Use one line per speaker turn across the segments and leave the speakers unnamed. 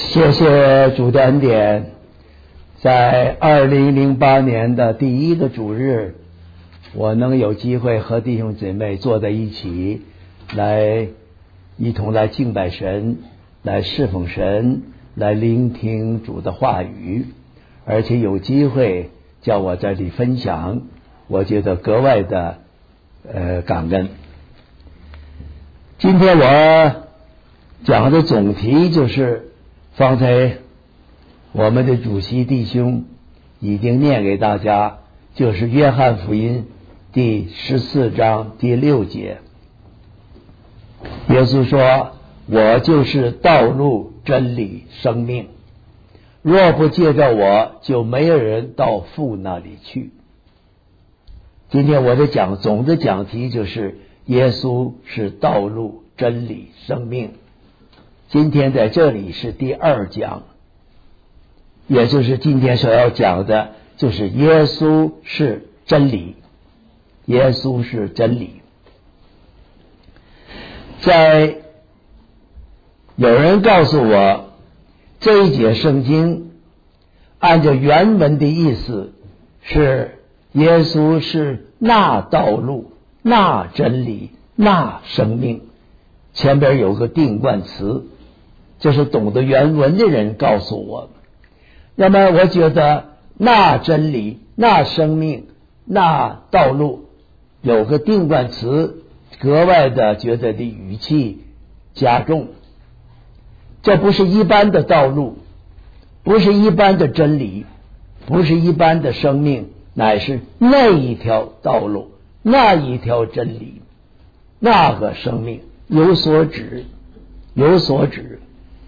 谢谢主的恩典，在2008年的第一个主日，我能有机会和弟兄姊妹坐在一起，一同来敬拜神，来侍奉神，来聆听主的话语，而且有机会叫我在这里分享，我觉得格外的感恩。今天我讲的总题就是方才我们的主席弟兄已经念给大家，就是约翰福音第14章第6节。耶稣说，我就是道路真理生命，若不借着我，就没有人到父那里去。今天我的总的讲题就是耶稣是道路真理生命。今天在这里是第2讲，也就是今天所要讲的就是耶稣是真理。耶稣是真理。有人告诉我，这一节圣经按照原文的意思是耶稣是那道路、那真理、那生命，前边有个定冠词，这是懂得原文的人告诉我。那么我觉得那真理、那生命、那道路有个定冠词，格外的觉得的语气加重。这不是一般的道路，不是一般的真理，不是一般的生命，乃是那一条道路，那一条真理，那个生命，有所指，有所指。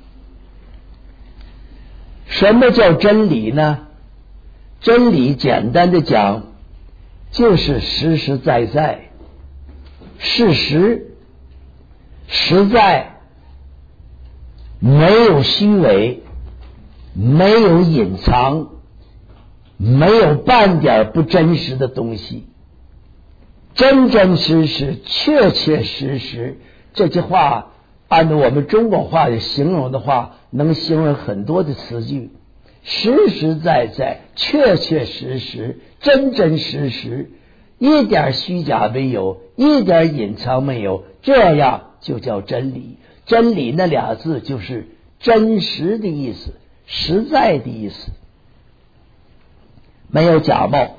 什么叫真理呢？真理简单的讲，就是实实在在，事实，实在，没有虚伪，没有隐藏，没有半点不真实的东西，真真实实，确确实实。这句话按照我们中国话的形容的话，能形容很多的词句，实实在在，确确实实，真真实实，一点虚假没有，一点隐藏没有，这样就叫真理。真理那俩字就是真实的意思，实在的意思，没有假冒。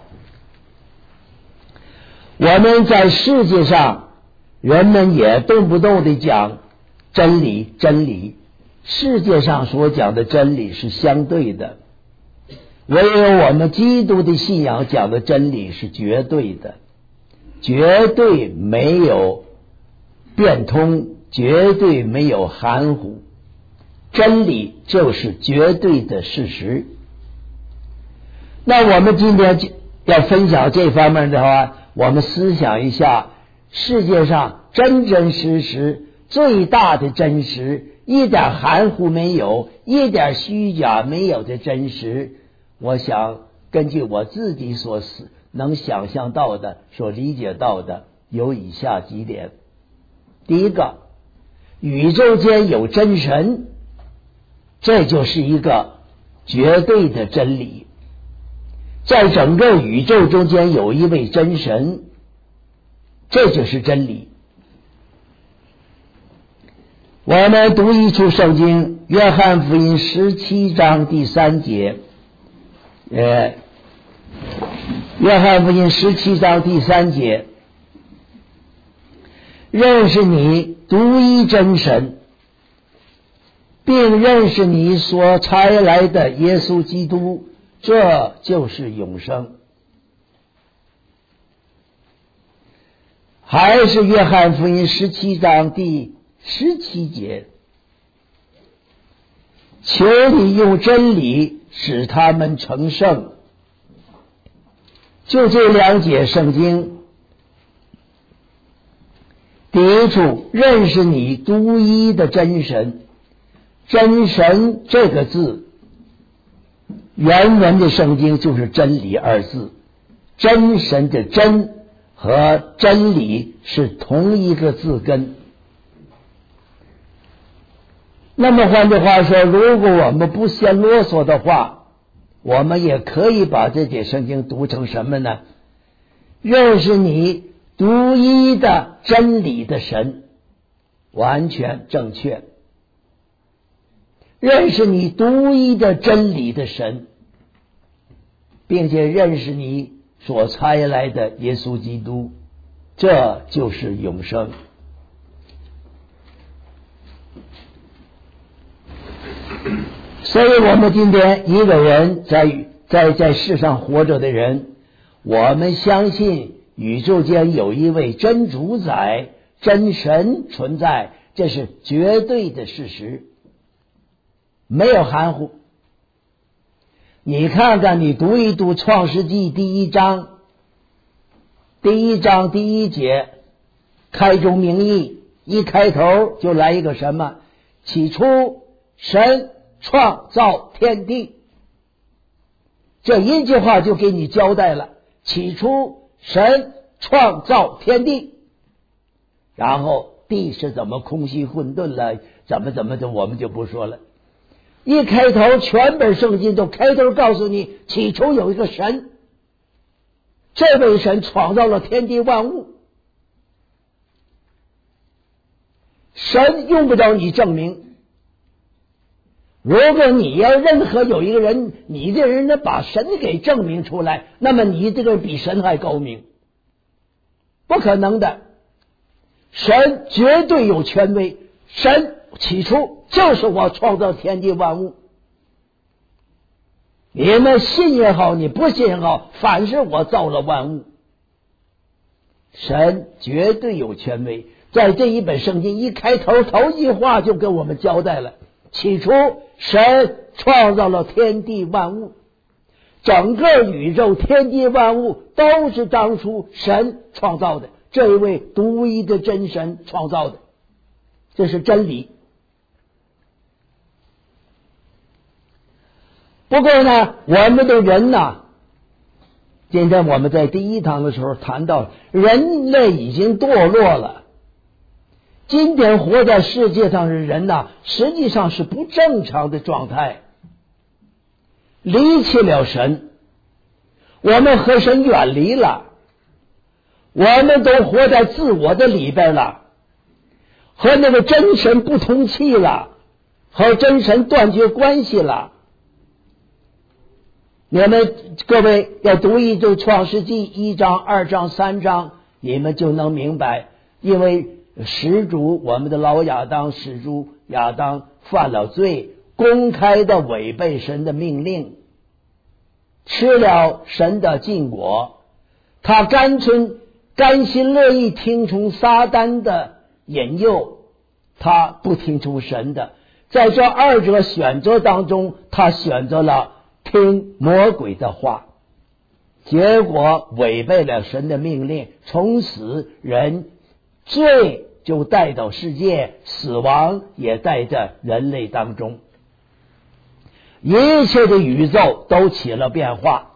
我们在世界上，人们也动不动的讲真理，真理。世界上所讲的真理是相对的，唯有我们基督的信仰讲的真理是绝对的，绝对没有变通，绝对没有含糊，真理就是绝对的事实。那我们今天要分享这方面的话，我们思想一下，世界上真真实实最大的真实，一点含糊没有，一点虚假没有的真实，我想根据我自己所能想象到的，所理解到的，有以下几点。第一个，宇宙间有真神，这就是一个绝对的真理。在整个宇宙中间有一位真神，这就是真理。我们读一处圣经，约翰福音17章第3节。约翰福音17章第3节，认识你独一真神，并认识你所差来的耶稣基督，这就是永生。还是约翰福音17章第17节，求你用真理使他们成圣。就这2节圣经，第一处认识你独一的真神，真神这个字原文的圣经就是真理2字，真神的真和真理是同一个字根。 那么换句话说，如果我们不嫌啰嗦的话，我们也可以把这节圣经读成什么呢？认识你独一的真理的神，完全正确。认识你独一的真理的神，并且认识你所差来的耶稣基督，这就是永生。所以我们今天一个人在世上活着的人，我们相信宇宙间有一位真主宰、真神存在，这是绝对的事实，没有含糊。你看看，你读一读创世纪第一章第一节，开宗明义，一开头就来一个什么？起初神创造天地，这一句话就给你交代了。起初神创造天地，然后地是怎么空虚混沌了，怎么的，我们就不说了。一开头，全本圣经都开头告诉你，起初有一个神，这位神创造了天地万物。神用不着你证明。如果你要任何有一个人，你这人呢把神给证明出来，那么你这个比神还高明，不可能的。神绝对有权威，神起初就是我创造天地万物。你们信也好，你不信也好，反是我造了万物。神绝对有权威，在这一本圣经一开头头一句话就跟我们交代了。起初神创造了天地万物，整个宇宙天地万物都是当初神创造的，这一位独一的真神创造的，这是真理。不过呢，我们的人呢，今天我们在第一堂的时候谈到，人类已经堕落了。今天活在世界上的人呐，实际上是不正常的状态，离弃了神，我们和神远离了，我们都活在自我的里边了，和那个真神不通气了，和真神断绝关系了。你们各位要读一读创世纪1章、2章、3章，你们就能明白，因为始祖我们的老亚当，始祖亚当犯了罪，公开的违背神的命令，吃了神的禁果，他甘心乐意听从撒旦的引诱，他不听从神的。在这二者选择当中，他选择了听魔鬼的话，结果违背了神的命令，从此罪就带到世界，死亡也带在人类当中，一切的宇宙都起了变化。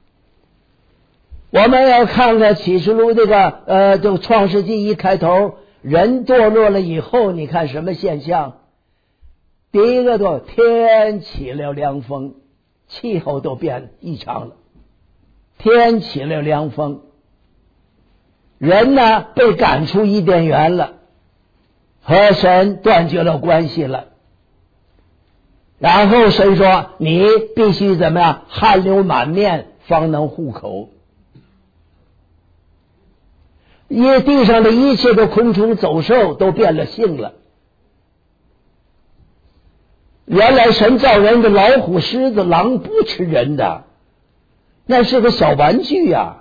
我们要看看启示录这个创世纪一开头，人堕落了以后，你看什么现象？第一个天起了凉风，气候都变异常了，天起了凉风，人呢被赶出伊甸园了，和神断绝了关系了。然后神说你必须怎么样，汗流满面方能糊口。地上的一切的昆虫走兽都变了性了。原来神造人的老虎、狮子、狼不吃人的，那是个小玩具呀。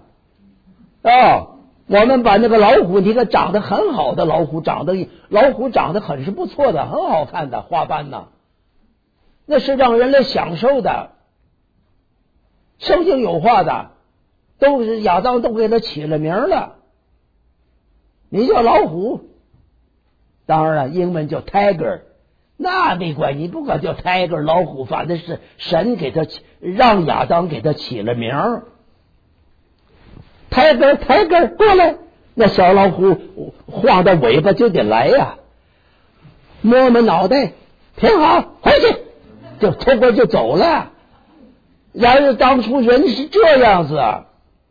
我们把那个老虎，你看长得很好的老虎长得很是不错的，很好看的花斑呢，那是让人类享受的，生性有化的，都是亚当都给他起了名了。你叫老虎，当然了，英文叫 tiger， 那没关系，你不管叫 tiger 老虎，反正是神给他让亚当给他起了名。tiger 过来，那小老虎晃的尾巴就得来呀，摸摸脑袋， 挺好，回去就通过就走了。然而当初人是这样子啊，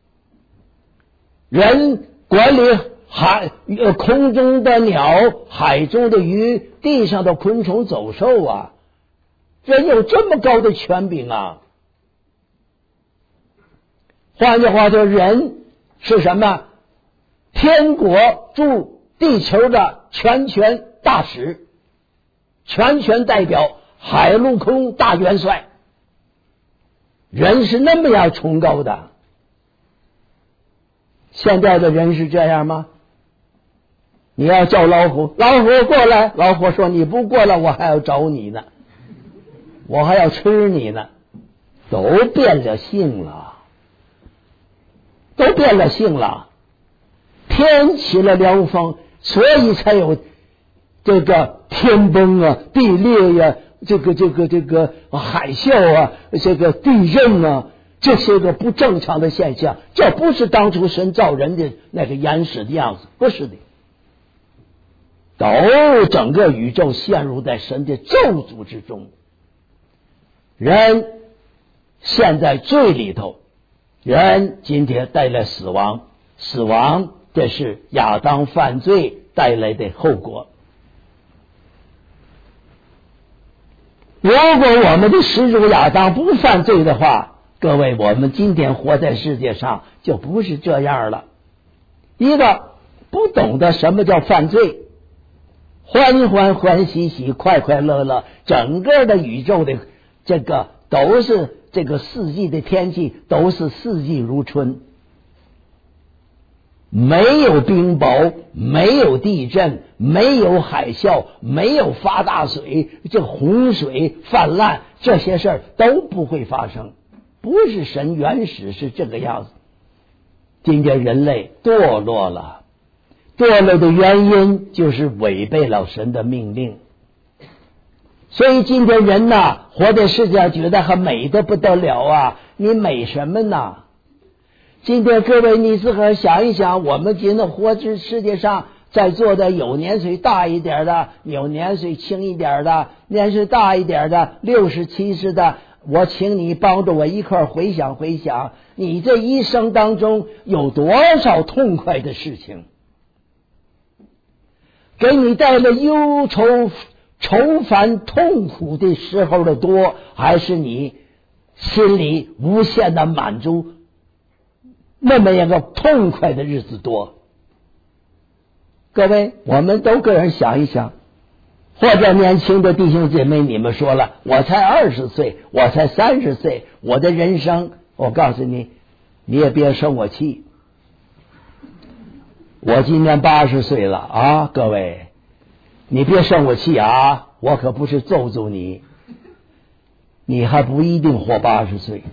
人管理空中的鸟，海中的鱼，地上的昆虫走兽啊，人有这么高的权柄啊。换句话说，人是什么？天国驻地球的全权大使，全权代表，海陆空大元帅。人是那么样崇高的。现在的人是这样吗？你要叫老虎，老虎过来，老虎说你不过来我还要找你呢，我还要吃你呢。都变了性了，都变了性了。天起了凉风，所以才有这个天崩啊，地裂呀，这个海啸啊，这个地震啊，这些个不正常的现象。这不是当初神造人的那个原始的样子，不是的。都整个宇宙陷入在神的咒诅之中。人陷在罪里头，人今天带来死亡，死亡这是亚当犯罪带来的后果。如果我们的始祖亚当不犯罪的话，各位，我们今天活在世界上就不是这样了。一个不懂得什么叫犯罪，欢欢欢喜喜，快快乐乐，整个的宇宙的这个都是这个四季的天气，都是四季如春，没有冰雹，没有地震，没有海啸，没有发大水，这洪水泛滥，这些事儿都不会发生。不是神原始是这个样子。今天人类堕落了，堕落的原因就是违背了神的命令。所以今天人呐，活在世界上觉得还美得不得了啊！你美什么呢？今天各位，你自个儿想一想，我们今天活在世界上，在座的有年岁大一点的，有年岁轻一点的，年岁大一点的，60、70的，我请你帮着我一块回想回想，你这一生当中有多少痛快的事情，给你带来忧愁、愁烦、痛苦的时候的多，还是你心里无限的满足，那么一个痛快的日子多？各位，我们都个人想一想。或者年轻的弟兄姐妹，你们说了，我才20岁，我才30岁，我的人生，我告诉你，你也别生我气。我今年80岁了啊，各位，你别生我气啊，我可不是咒诅你，你还不一定活80岁，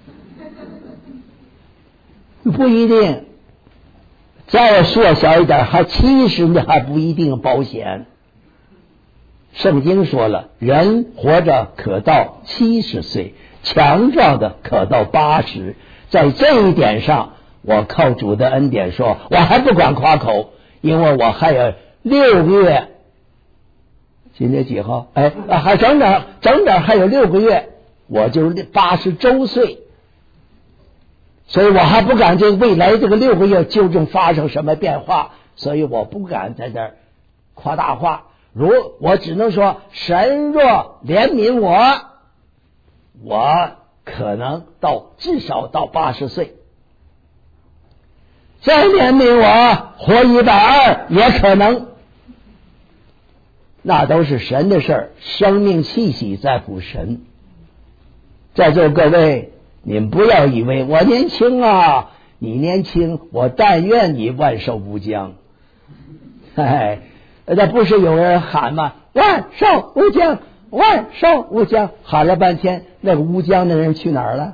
不一定。再缩小一点，还70呢，还不一定保险。圣经说了，人活着可到70岁，强壮的可到80。在这一点上，我靠主的恩典说，我还不敢夸口，因为我还有6个月。今天几号？还整整还有6个月，我就80周岁。所以我还不敢这未来这个6个月究竟发生什么变化，所以我不敢在这儿夸大话。我只能说，神若怜悯我可能至少到80岁，再怜悯我活120也可能，那都是神的事儿，生命气息在乎神。在座各位，你们不要以为我年轻啊，你年轻，我但愿你万寿无疆。那不是有人喊吗？万寿无疆，万寿无疆，喊了半天，那个无疆的人去哪儿了？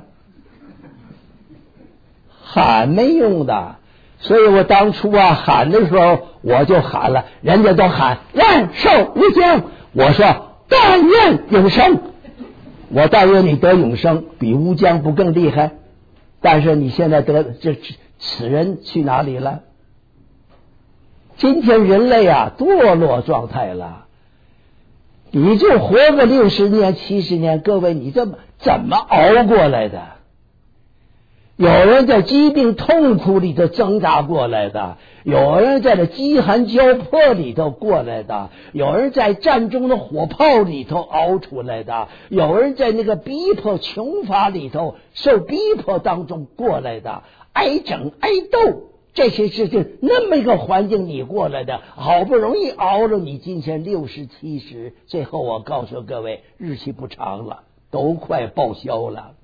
喊没用的。所以我当初喊的时候，我就喊了，人家都喊万寿无疆，我说但愿永生。我但愿你得永生，比无疆不更厉害？但是你现在此人去哪里了？今天人类堕落状态了。 你就活个60年70年，各位你怎么熬过来的？有人在疾病痛苦里头挣扎过来的，有人在这饥寒交迫里头过来的，有人在战中的火炮里头熬出来的，有人在那个逼迫穷乏里头受逼迫当中过来的，挨整挨斗这些事情，那么一个环境你过来的，好不容易熬了你今天60、70，最后我告诉各位，日期不长了，都快报销了。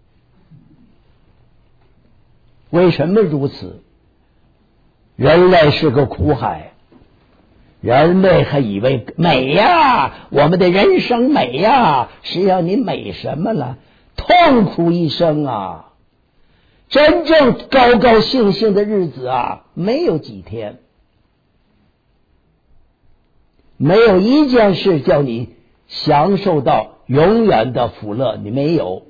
为什么如此？人类是个苦海，人类还以为美呀，我们的人生美呀，实际上你美什么了？痛苦一生啊！真正高高兴兴的日子啊，没有几天，没有一件事叫你享受到永远的福乐，你没有。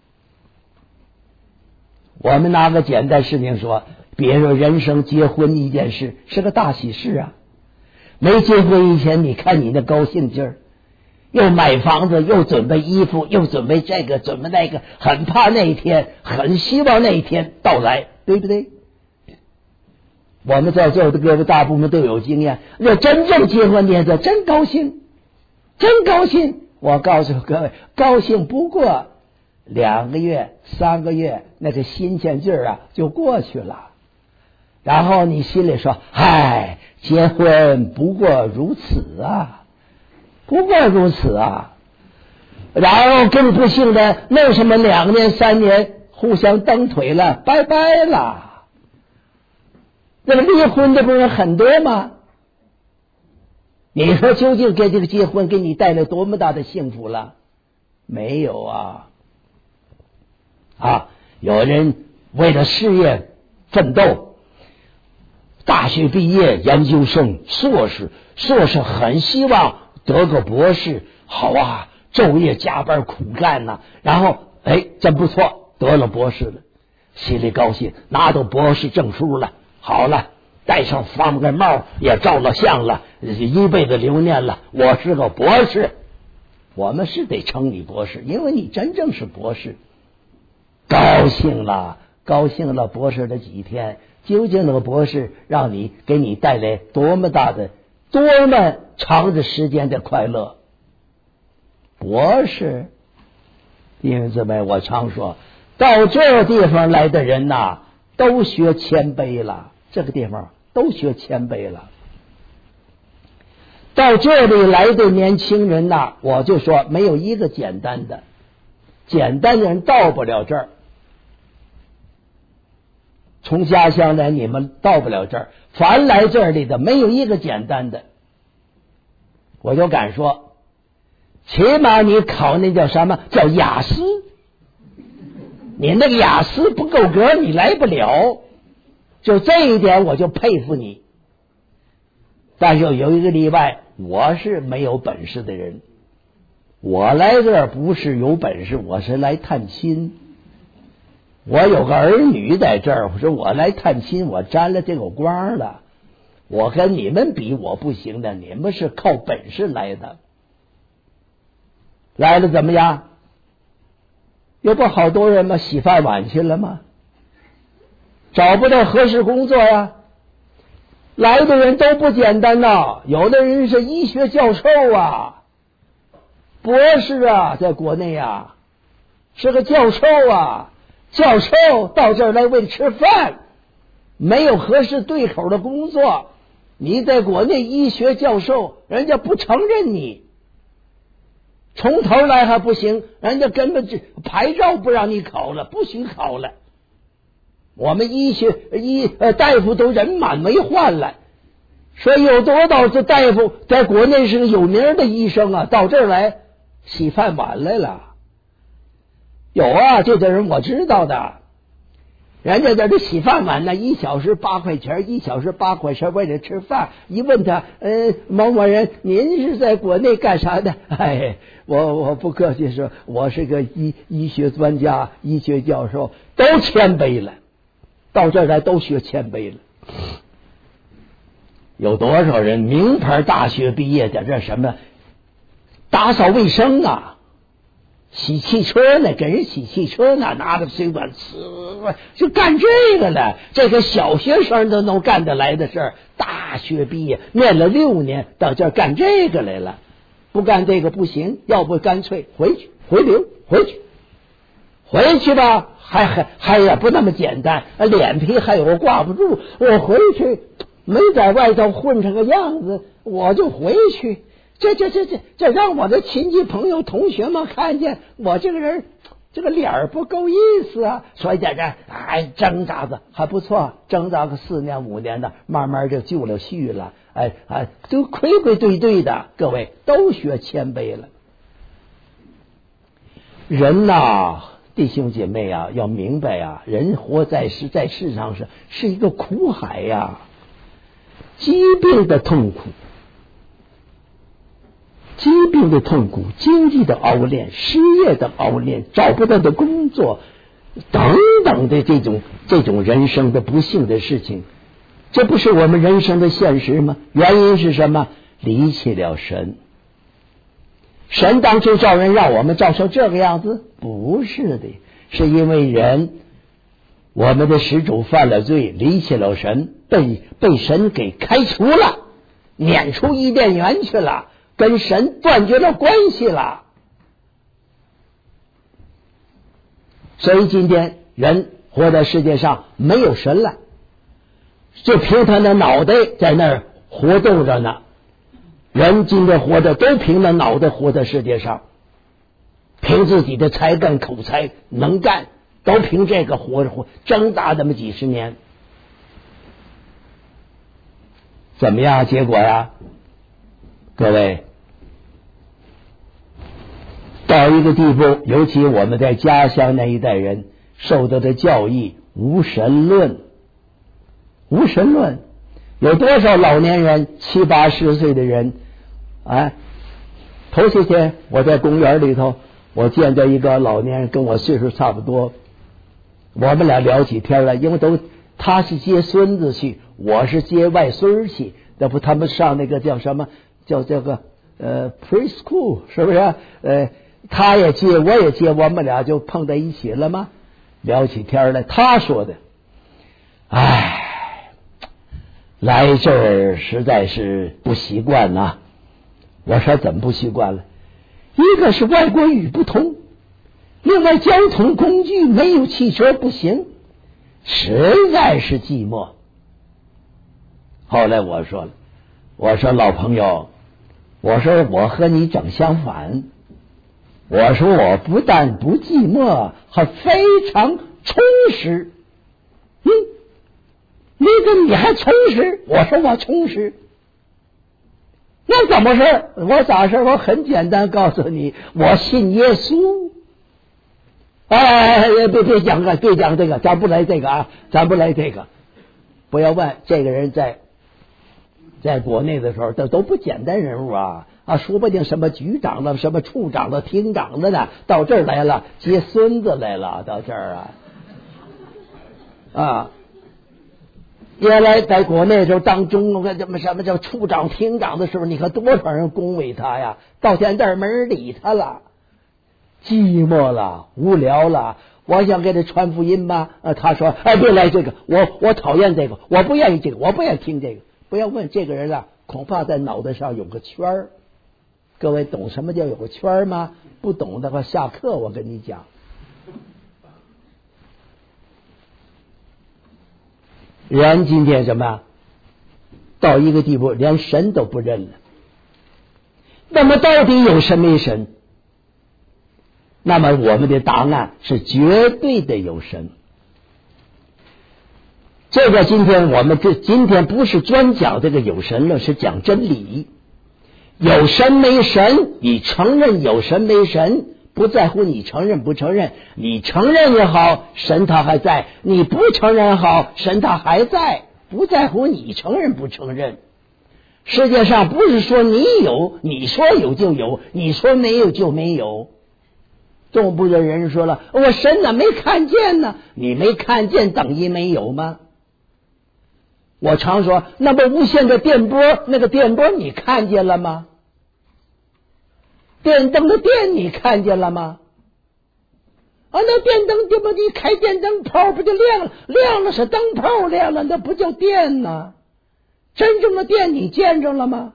我们拿个简单事情说，比如说人生结婚一件事是个大喜事啊，没结婚以前你看你那高兴劲儿，又买房子，又准备衣服，又准备这个准备那个，很怕那一天，很希望那一天到来，对不对？我们在座的各位大部分都有经验，那真正结婚那天真高兴，真高兴。我告诉各位，高兴不过2个月3个月，那个新鲜劲儿啊就过去了。然后你心里说，嗨，结婚不过如此啊，不过如此啊。然后更不幸的，弄什么2年3年互相蹬腿了，拜拜了。那么离婚的不是很多吗？你说究竟给这个结婚给你带来多么大的幸福了？没有啊。有人为了事业奋斗，大学毕业，研究生、硕士很希望得个博士，好啊，昼夜加班苦干呐，然后真不错，得了博士了，心里高兴，拿到博士证书了，好了，戴上方盖帽，也照了相了，一辈子留念了，我是个博士。我们是得称你博士，因为你真正是博士。高兴了，博士的几天，究竟那个博士给你带来多么长的时间的快乐？博士，弟兄姊妹，我常说，到这个地方来的人呐，都学谦卑了，这个地方都学谦卑了。到这里来的年轻人呐，我就说没有一个简单的人到不了这儿。从家乡来，你们到不了这儿，凡来这里的没有一个简单的。我就敢说，起码你考那叫什么叫雅思，你那个雅思不够格，你来不了。就这一点我就佩服你。但是有一个例外，我是没有本事的人，我来这儿不是有本事，我是来探亲。我有个儿女在这儿，我说我来探亲，我沾了这个光了。我跟你们比，我不行的，你们是靠本事来的。来了怎么样？有不好多人吗？洗饭碗去了吗？找不到合适工作呀。来的人都不简单呐，有的人是医学教授啊，博士啊，在国内啊，是个教授啊。教授到这儿来为了吃饭，没有合适对口的工作，你在国内医学教授，人家不承认你，从头来还不行，人家根本牌照不让你考了，不许考了。我们大夫都人满为患了，说有多少这大夫在国内是个有名的医生啊，到这儿来洗饭碗来了。有啊，这种人我知道的，人家在这洗饭碗呢，1小时8块钱，1小时8块钱为了吃饭。一问他，某某人，您是在国内干啥的？我不客气说，我是个医学专家、医学教授，都谦卑了，到这儿来都学谦卑了。有多少人名牌大学毕业，在这什么打扫卫生啊，洗汽车呢，给人洗汽车呢，拿着水管就干这个了。这个小学生都能干得来的事儿，大学毕业念了6年，到这儿干这个来了。不干这个不行，要不干脆回去回去吧，还也不那么简单，脸皮还有挂不住。我回去没在外头混成个样子，我就回去。这让我的亲戚朋友同学们看见我这个人，这个脸儿不够意思啊。所以在这挣扎着还不错，挣扎个4年5年的，慢慢就就了绪了。都规对的，各位都学谦卑了。人呐，弟兄姐妹啊，要明白啊，人活在世上是一个苦海呀，疾病的痛苦，经济的熬炼，失业的熬炼，找不到的工作等等的这种人生的不幸的事情，这不是我们人生的现实吗？原因是什么？离弃了神。神当初造人让我们造成这个样子？不是的，是因为我们的始祖犯了罪，离弃了神，被神给开除了，撵出伊甸园去了，跟神断绝了关系了。所以今天人活在世界上没有神了，就凭他的脑袋在那儿活动着呢。人今天活的都凭着脑袋活在世界上，凭自己的才干口才能干，都凭这个活挣扎这么几十年。怎么样结果呀？各位，到一个地步，尤其我们在家乡那一代人受到的教育无神论，有多少老年人70、80岁的人头些天我在公园里头，我见到一个老年人跟我岁数差不多，我们俩聊起天来，因为他是接孙子去，我是接外孙去，那不他们上那个叫什么叫这个preschool 是不是？他也接我也接，我们俩就碰在一起了吗？聊起天来，他说的来这儿实在是不习惯呐。我说怎么不习惯了？一个是外国语不通，另外交通工具没有汽车不行，实在是寂寞。后来我说老朋友，我说我和你整相反，我说我不但不寂寞，还非常充实。你还充实？我说我充实。那怎么事？我咋事？我很简单告诉你，我信耶稣。别讲这个，咱不来这个啊，咱不来这个。不要问这个人在国内的时候，都不简单人物啊，说不定什么局长了、什么处长了、厅长了呢，到这儿来了，接孙子来了，到这儿原来在国内的时候当中什么叫处长厅长的时候，你看多少人恭维他呀，到现在没人理他了，寂寞了，无聊了。我想给他传福音吧，他说别来这个，我讨厌这个，我不愿意这个，我不愿意听这个。不要问这个人啊，恐怕在脑袋上有个圈儿。各位懂什么叫有个圈儿吗？不懂的话下课我跟你讲。人今天什么到一个地步，连神都不认了。那么到底有神没神？那么我们的答案是绝对的有神。这个今天不是专讲这个有神论，是讲真理。有神没神，你承认有神没神，不在乎你承认不承认，你承认也好，神他还在；你不承认也好，神他还在，不在乎你承认不承认。世界上不是说你有，你说有就有，你说没有就没有。动不的人说了，我神哪没看见呢？你没看见等于没有吗？我常说，那么无线的电波，那个电波你看见了吗？ 电灯的电你看见了吗？那电灯这不一开电灯泡不就亮了？亮了是灯泡亮了，那不叫电呢。真正的电你见着了吗？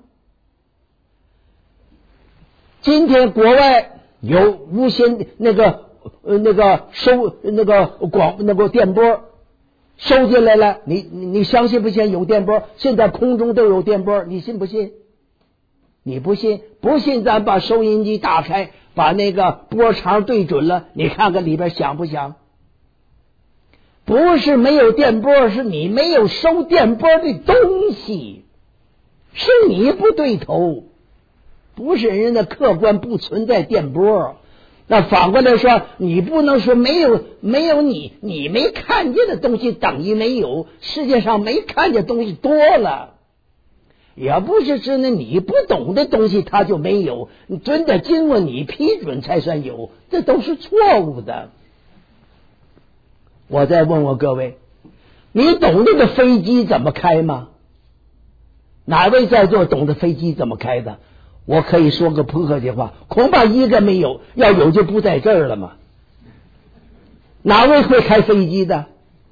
今天国外有无线那个收那个电波收进来了，你相信不信有电波？现在空中都有电波，你信不信？你不信？不信咱把收音机打开，把那个波长对准了，你看看里边响不响？不是没有电波，是你没有收电波的东西，是你不对头，不是人家的客观不存在电波。那反过来说，你不能说没有你没看见的东西等于没有，世界上没看见东西多了，也不是真的你不懂的东西它就没有，你真的经过你批准才算有，这都是错误的。我再问问各位，你懂这个飞机怎么开吗？哪位在座懂得飞机怎么开的？我可以说个不客气话，恐怕一个没有，要有就不在这儿了嘛。哪位会开飞机的？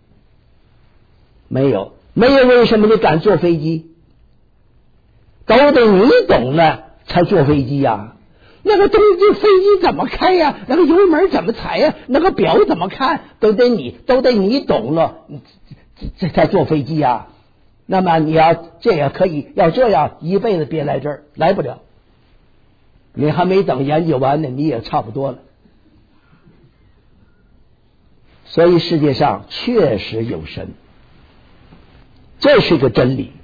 没有，为什么你敢坐飞机？都得你懂了才坐飞机呀。那个东西飞机怎么开呀？那个油门怎么踩呀？那个表怎么看？都得你懂了，这才坐飞机呀。那么你要这也可以，要这样一辈子别来这儿，来不了。你还没等研究完呢，你也差不多了。所以世界上确实有神，这是个真理。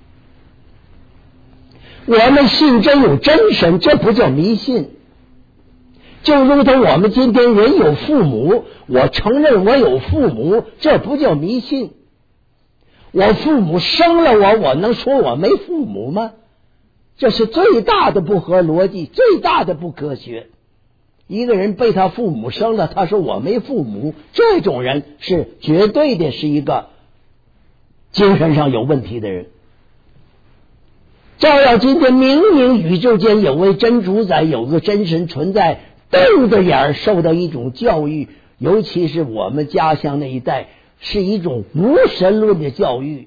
我们信真有真神，这不叫迷信。就如同我们今天人有父母，我承认我有父母，这不叫迷信。我父母生了我能说我没父母吗？这是最大的不合逻辑，最大的不科学。一个人被他父母生了，他说我没父母，这种人是绝对的是一个精神上有问题的人。照样今天明明宇宙间有位真主宰，有个真神存在，瞪着眼受到一种教育，尤其是我们家乡那一带，是一种无神论的教育。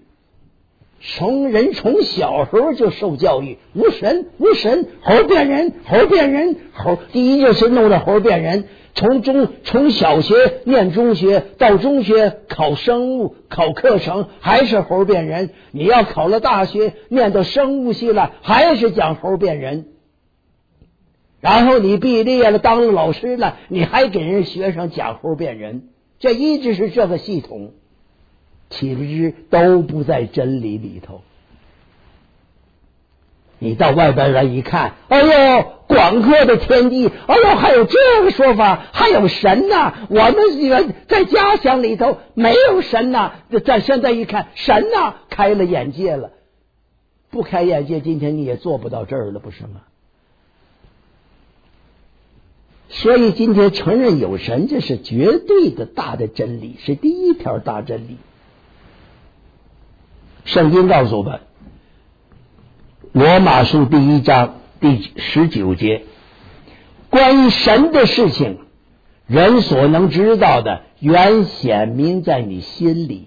从小时候就受教育，无神，猴变人，猴第一就是弄的猴变人。从小学念中学，到中学考生物考课程还是猴变人，你要考了大学念到生物系了还是讲猴变人，然后你毕业了当了老师了，你还给人学生讲猴变人，这一直是这个系统，其实都不在真理里头。你到外边来一看，哎呦，广阔的天地，哎呦，还有这个说法，还有神呐！我们这个在家乡里头没有神呐，在现在一看，神呐，开了眼界了。不开眼界，今天你也做不到这儿了，不是吗？所以今天承认有神，这是绝对的大的真理，是第一条大真理。圣经告诉我们，罗马书第1章第19节，关于神的事情，人所能知道的原显明在你心里。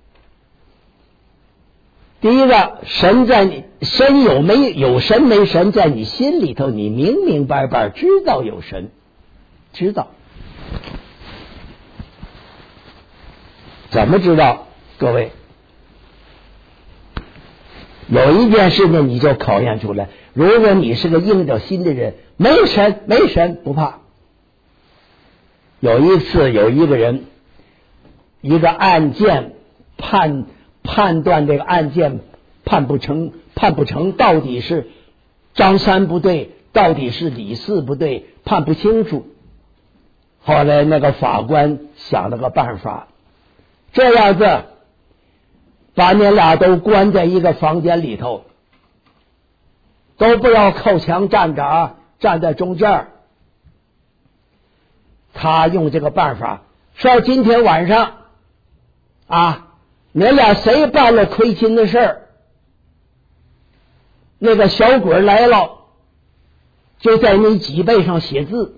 第一个，神有神没神在你心里头，你明明白白知道有神，知道。怎么知道？各位，有一件事呢，你就考验出来。如果你是个硬着心的人，没神不怕。有一次，有一个人，一个案件判断这个案件判不成，到底是张三不对，到底是李四不对，判不清楚。后来那个法官想了个办法，这样子把你俩都关在一个房间里头，都不要靠墙站着啊，站在中间。他用这个办法说，今天晚上啊，你俩谁办了亏心的事儿，那个小鬼来了， 就在你脊背上写字。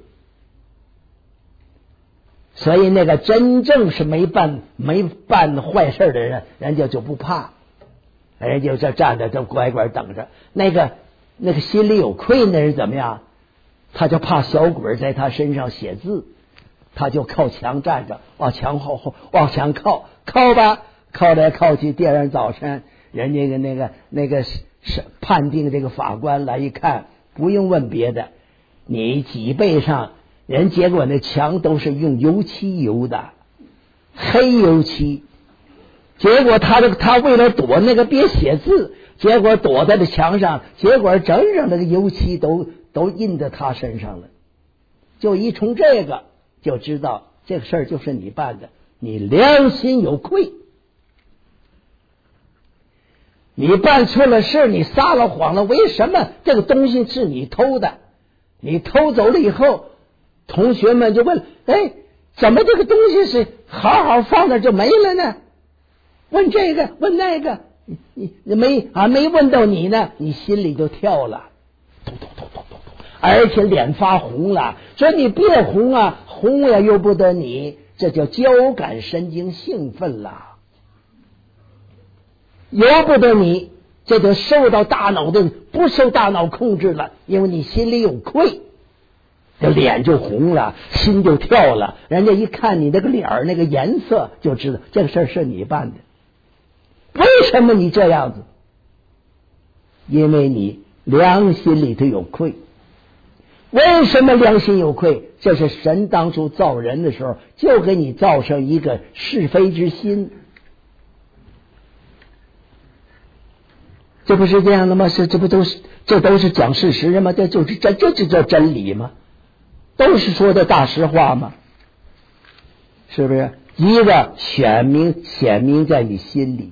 所以那个真正是没办坏事的人，人家就不怕，人家就站着就乖乖等着。那个心里有愧那人怎么样？他就怕小鬼在他身上写字，他就靠墙站着，往墙后往墙靠吧，靠来靠去。第二天早晨，人家那个是判定这个法官来一看，不用问别的，你脊背上。人结果那墙都是用油漆油的，黑油漆。结果他为了躲那个别写字，结果躲在这墙上，结果整那个油漆都印在他身上了。就一从这个就知道这个事儿就是你办的，你良心有愧。你办错了事，你撒了谎了，为什么这个东西是你偷的？你偷走了以后，同学们就问：哎，怎么这个东西是好好放那就没了呢？问这个问那个，你没问到你呢，你心里就跳了，而且脸发红了。说你别红啊，红也由不得你，这叫交感神经兴奋了，由不得你，这就受到大脑的不受大脑控制了，因为你心里有愧。这脸就红了，心就跳了。人家一看你那个脸那个颜色，就知道这个事儿是你办的。为什么你这样子？因为你良心里头有愧。为什么良心有愧？这是神当初造人的时候，就给你造成一个是非之心。这不是这样的吗？这都是讲事实的吗？这就叫真理吗？都是说的大实话吗？是不是？一个显明在你心里，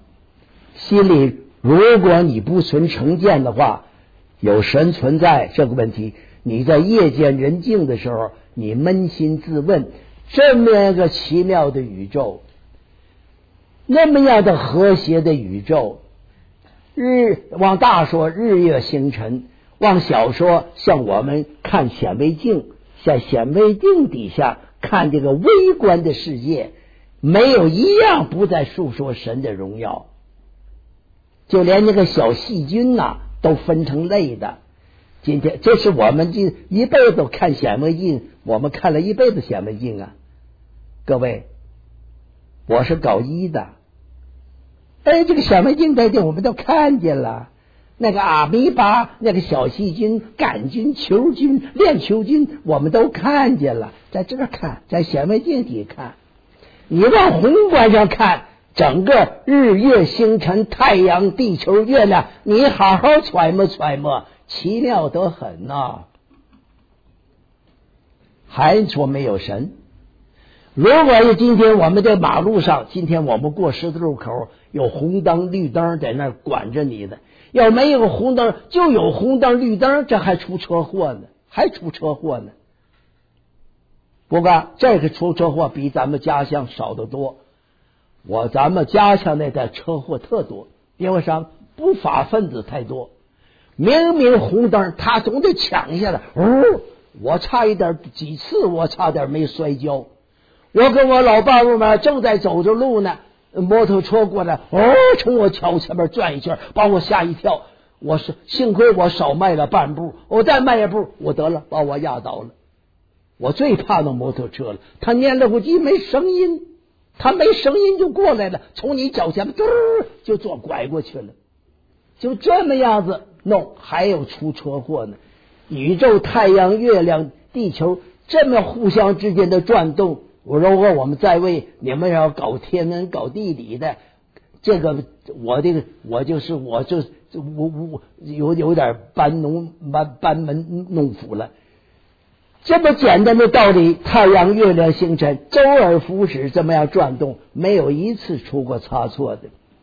如果你不存成见的话，有神存在这个问题，你在夜间人静的时候，你扪心自问，这么一个奇妙的宇宙，那么样的和谐的宇宙，往大说日月星辰，往小说像我们看显微镜，在显微镜底下看这个微观的世界，没有一样不在述说神的荣耀。就连那个小细菌都分成类的。今天这是我们一辈子看显微镜，我们看了一辈子显微镜啊。各位，我是搞医的，这个显微镜在这我们都看见了，那个阿米巴，那个小细菌、杆菌、球菌、链球菌，我们都看见了，在这看，在显微镜底看。你往宏观上看，整个日月星辰、太阳、地球、月亮，你好好揣摩，奇妙得很呐。还说没有神？如果今天我们在马路上，今天我们过十字路口，有红灯绿灯在那管着你的，要没有红灯，就有红灯绿灯，这还出车祸呢。不过这个出车祸比咱们家乡少得多，咱们家乡那的车祸特多，因为啥？不法分子太多，明明红灯他总得抢下来。我差一点几次，我差点没摔跤。我跟我老伴儿们正在走着路呢，摩托车过来，从我桥前面转一圈，把我吓一跳。幸亏我少迈了半步，我再迈一步，我得了，把我压倒了。我最怕那摩托车了，他念了机没声音，就过来了，从你脚前面就拐过去了，就这么样子弄，还有出车祸呢。宇宙、太阳、月亮、地球这么互相之间的转动，如果我们在为你们要搞天文、搞地理的，这个我有点班门弄斧了。这么简单的道理，太阳、月亮、星辰周而复始这么样转动，没有一次出过差错的。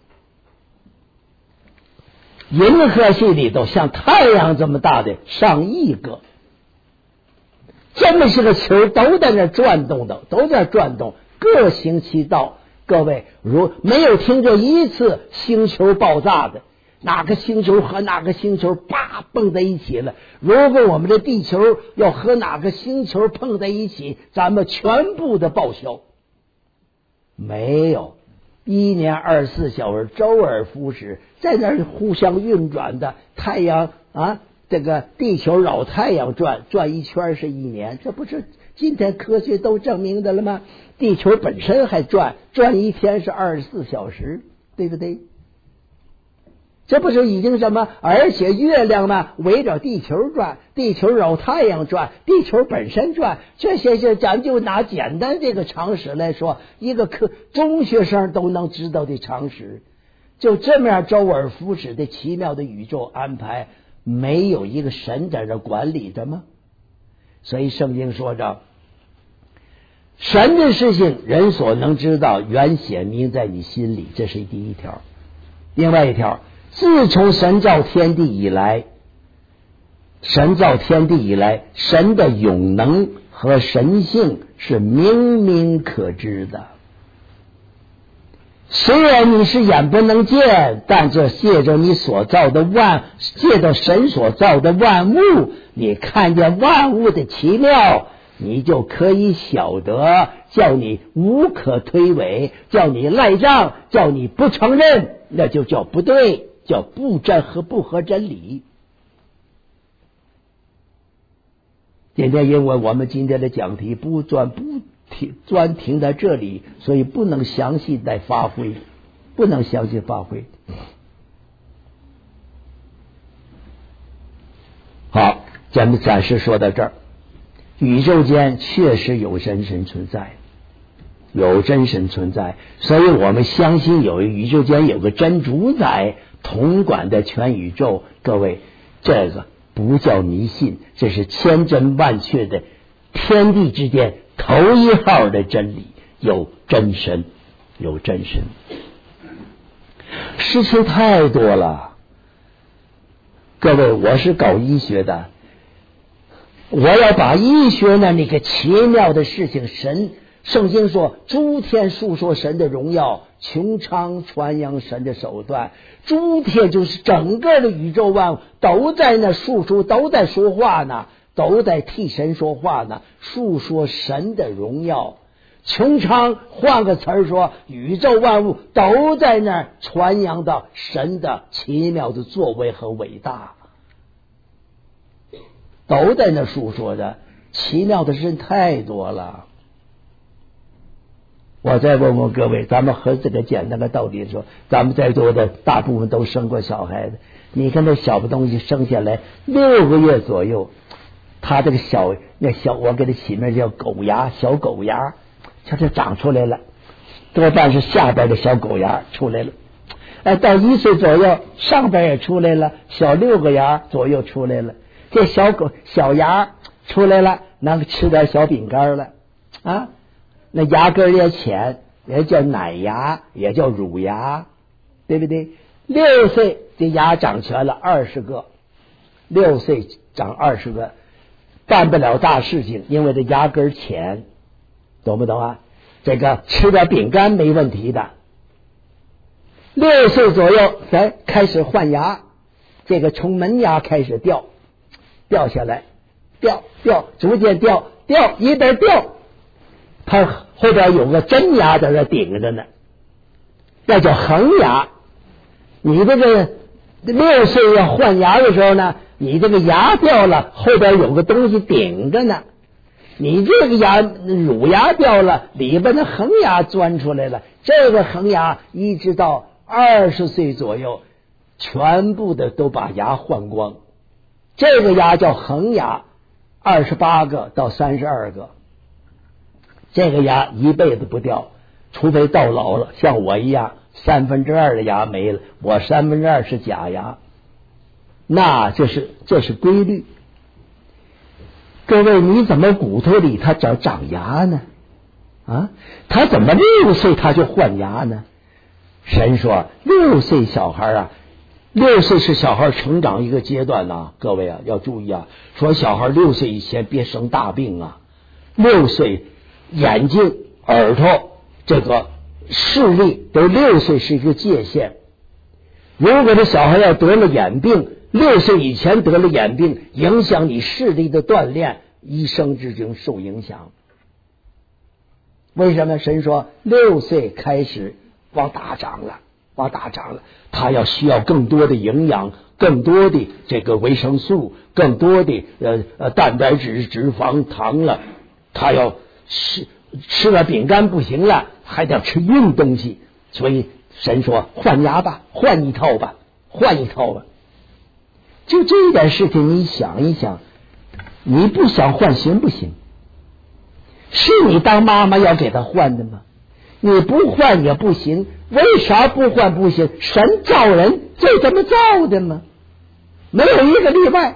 银河系里头像太阳这么大的上亿个，这么些个球都在那转动，各行其道。各位，如没有听过一次星球爆炸的， 哪个星球和哪个星球啪蹦在一起了。如果我们的地球要和哪个星球碰在一起，咱们全部的报销。没有，一年24小时周而复始，在那儿互相运转的。太阳啊，这个地球绕太阳转，转一圈是1年，这不是今天科学都证明的了吗？地球本身还转一天是24小时，对不对？这不是已经什么？而且月亮嘛，围着地球转，地球绕太阳转，地球本身转，这些咱就拿简单这个常识来说，一个中学生都能知道的常识，就这么样周而复始的奇妙的宇宙安排，没有一个神在这管理着吗？所以圣经说着，神的事情人所能知道，原显明在你心里，这是第一条。另外一条，自从神造天地以来，神的永能和神性是明明可知的。虽然你是眼不能见，但这借着神所造的万物，你看见万物的奇妙，你就可以晓得，叫你无可推诿，叫你赖账，叫你不承认，那就叫不对，叫不合真理。今天因为我们今天的讲题专停在这里，所以不能详细再发挥，好，咱们暂时说到这儿。宇宙间确实有真神存在，所以我们相信宇宙间有个真主宰统管的全宇宙。各位，这个不叫迷信，这是千真万确的天地之间头一号的真理，有真神。事情太多了，各位，我是搞医学的，我要把医学呢那个奇妙的事情，圣经说诸天述说神的荣耀，穹苍传扬神的手段。诸天就是整个的宇宙万物都在那述说，都在说话呢，都在替神说话呢，述说神的荣耀。穹苍换个词儿说，宇宙万物都在那儿传扬到神的奇妙的作为和伟大，都在那述说着。奇妙的事太多了。我再问问各位，咱们和这个简单的道理说，咱们在座的大部分都生过小孩子，你看那小的东西生下来6个月左右，他这个我给他起名叫狗牙，小狗牙，它就长出来了，多半是下边的小狗牙出来了。到1岁左右，上边也出来了，小6个牙左右出来了。这小牙出来了，能吃点小饼干了啊。那牙根也浅，也叫奶牙，也叫乳牙，对不对？6岁这牙长全了20个，6岁长20个，干不了大事情，因为这牙根浅，懂不懂啊？这个吃点饼干没问题的。6岁左右才开始换牙，这个从门牙开始掉下来，逐渐掉，一边掉，它后边有个真牙在那顶着呢，那叫恒牙。你这个6岁要换牙的时候呢，你这个牙掉了，后边有个东西顶着呢。你这个乳牙掉了，里边的恒牙钻出来了。这个恒牙一直到20岁左右，全部的都把牙换光。这个牙叫恒牙，28个到32个。这个牙一辈子不掉，除非到老了，像我一样2/3的牙没了，我2/3是假牙，那这是规律。各位，你怎么骨头里它长牙呢？他怎么6岁他就换牙呢？神说6岁小孩啊，6岁是小孩成长一个阶段呐，各位啊要注意啊，说小孩6岁以前别生大病啊。6岁眼睛、耳朵这个视力都6岁是一个界限。 如果这小孩要得了眼病，6岁以前得了眼病，影响你视力的锻炼，一生之中受影响。为什么？神说6岁开始往大长了，他要需要更多的营养，更多的这个维生素，更多的蛋白质、脂肪、糖了，他要吃了饼干不行了，还得吃硬东西。所以神说换牙吧，换一套吧。就这一点事情你想一想，你不想换行不行？是你当妈妈要给他换的吗？你不换也不行。为啥不换不行？神造人就这么造的吗？没有一个例外。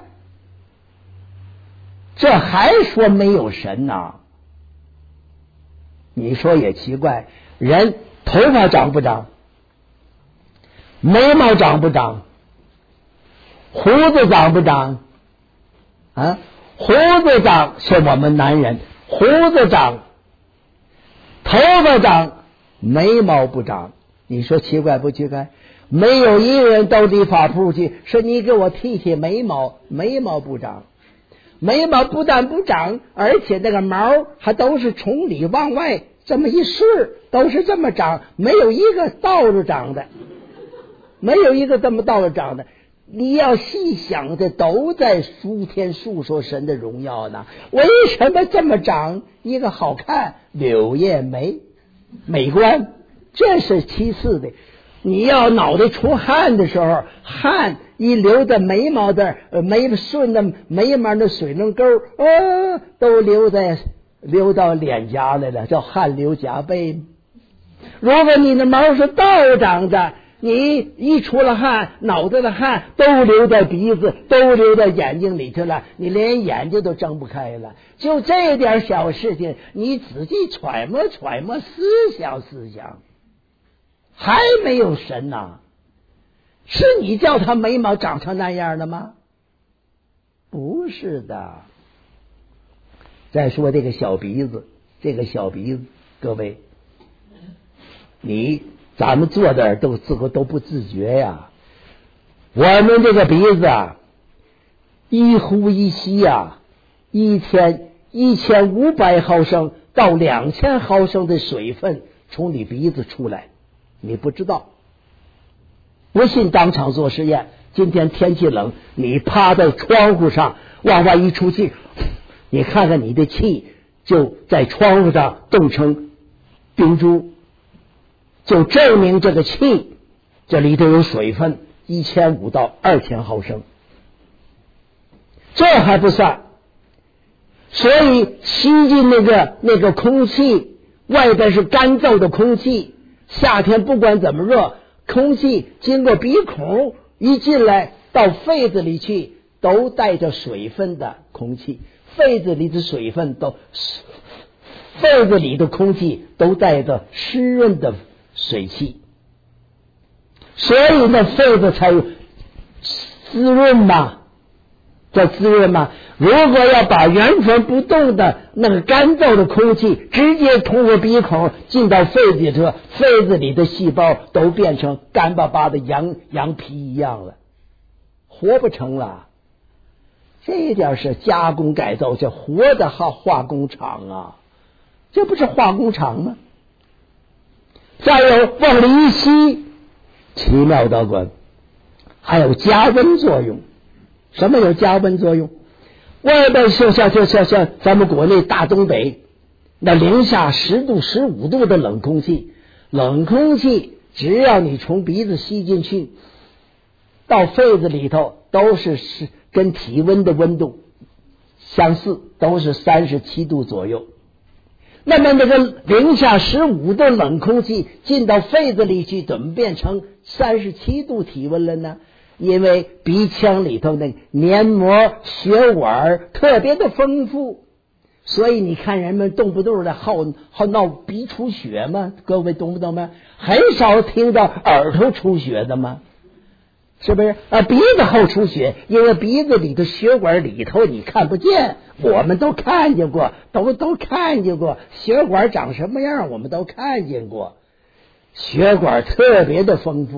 这还说没有神呐？你说也奇怪，人头发长不长？眉毛长不长？胡子长不长？啊，胡子长是我们男人，胡子长，头发长，眉毛不长。你说奇怪不奇怪？没有一个人到理发铺去说你给我剃眉毛，眉毛不长。眉毛不但不长，而且那个毛还都是从里往外这么一顺，都是这么长，没有一个倒着长的，没有一个这么倒着长的。你要细想，这都在诸天述说神的荣耀呢。为什么这么长？一个好看，柳叶眉，美观，这是其次的。你要脑袋出汗的时候，汗一流在眉毛的顺的眉毛的水棱沟，都流到脸颊来了，叫汗流浃背。如果你的毛是倒长的，你一出了汗，脑袋的汗都流在鼻子，都流在眼睛里去了，你连眼睛都睁不开了。就这点小事情，你仔细揣摩揣摩，思想，还没有神呐？是你叫他眉毛长成那样的吗？不是的。再说这个小鼻子，各位，咱们坐这儿自个都不自觉呀。我们这个鼻子啊，一呼一吸啊，一天1500毫升到2000毫升的水分从你鼻子出来，你不知道。不信当场做实验。今天天气冷，你趴在窗户上往外一出气，你看看你的气就在窗户上冻成冰珠，就证明这个气这里头有水分1500到2000毫升。这还不算，所以吸进那个空气，外边是干燥的空气，夏天不管怎么热，空气经过鼻孔一进来到肺子里去，都带着水分的空气，肺子里的空气都带着湿润的水汽，所以那肺子才有滋润嘛，叫滋润嘛。如果要把原封不动的那个干燥的空气直接通过鼻孔进到肺子里头，肺子里的细胞都变成干巴巴的羊皮一样了，活不成了。这一点是加工改造，叫活的化工厂啊，这不是化工厂吗？再有往里一吸，奇妙到管，还有加温作用。什么有加温作用？外边就像咱们国内大东北那零下10度15度的冷空气，只要你从鼻子吸进去到肺子里头，都是跟体温的温度相似，都是37度左右。那么那个零下15度冷空气进到肺子里去，怎么变成37度体温了呢？因为鼻腔里头那黏膜血管特别的丰富，所以你看人们动不动的好闹鼻出血吗？各位懂不懂吗？很少听到耳朵出血的吗？是不是鼻子后出血，因为鼻子里的血管里头你看不见，我们都看见过，都看见过血管长什么样，我们都看见过。血管特别的丰富，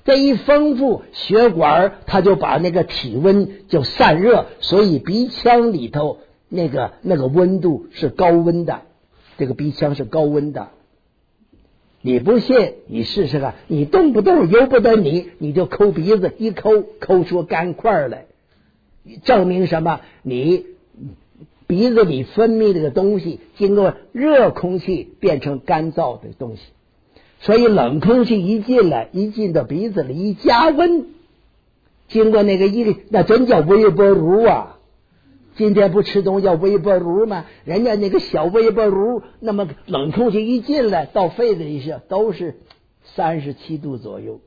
这一丰富，血管它就把那个体温就散热，所以鼻腔里头那个温度是高温的，这个鼻腔是高温的。你不信，你试试看，你动不动由不得你就抠鼻子，一抠出干块来，证明什么？你鼻子里分泌这个东西经过热空气变成干燥的东西，所以冷空气一进到鼻子里一加温，经过那真叫微波炉啊！今天不吃东西叫微波炉吗？人家那个小微波炉，那么冷空气一进来到肺子里是都是37度左右，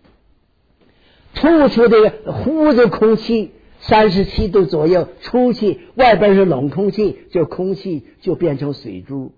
吐出这个呼着空气37度左右，出去外边是冷空气，就空气就变成水珠。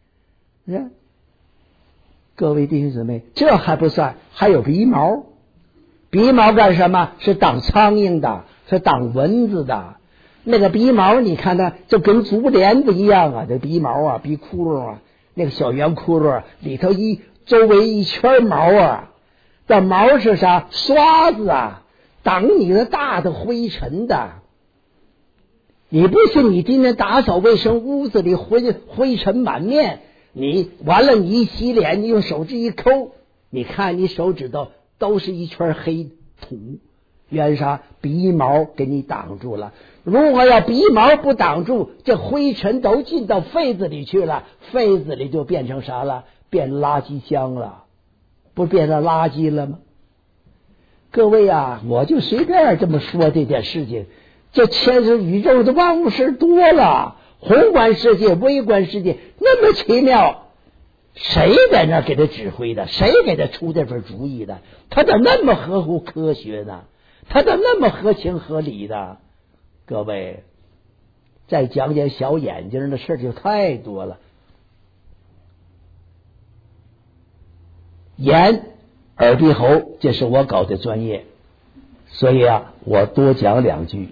各位弟兄姊妹，这还不算，还有鼻毛。鼻毛干什么？是挡苍蝇的，是挡蚊子的。那个鼻毛你看它就跟竹帘子一样啊，这鼻毛啊，鼻窟窿啊，那个小圆窟窿里头周围一圈毛啊，这毛是啥？刷子啊，挡你的大的灰尘的。你不信，你今天打扫卫生，屋子里灰尘满面，你完了你一洗脸，你用手指一抠，你看你手指头都是一圈黑土，原啥？鼻毛给你挡住了。如果要鼻毛不挡住，这灰尘都进到肺子里去了，肺子里就变成啥了？变垃圾箱了，不变成垃圾了吗？各位啊，我就随便这么说这件事情，这牵涉宇宙的万物事多了，宏观世界、微观世界那么奇妙，谁在那给他指挥的？谁给他出这份主意的？他咋那么合乎科学呢？他咋那么合情合理的？各位，再讲讲小眼睛的事就太多了。眼、耳鼻喉，这是我搞的专业，所以啊，我多讲两句。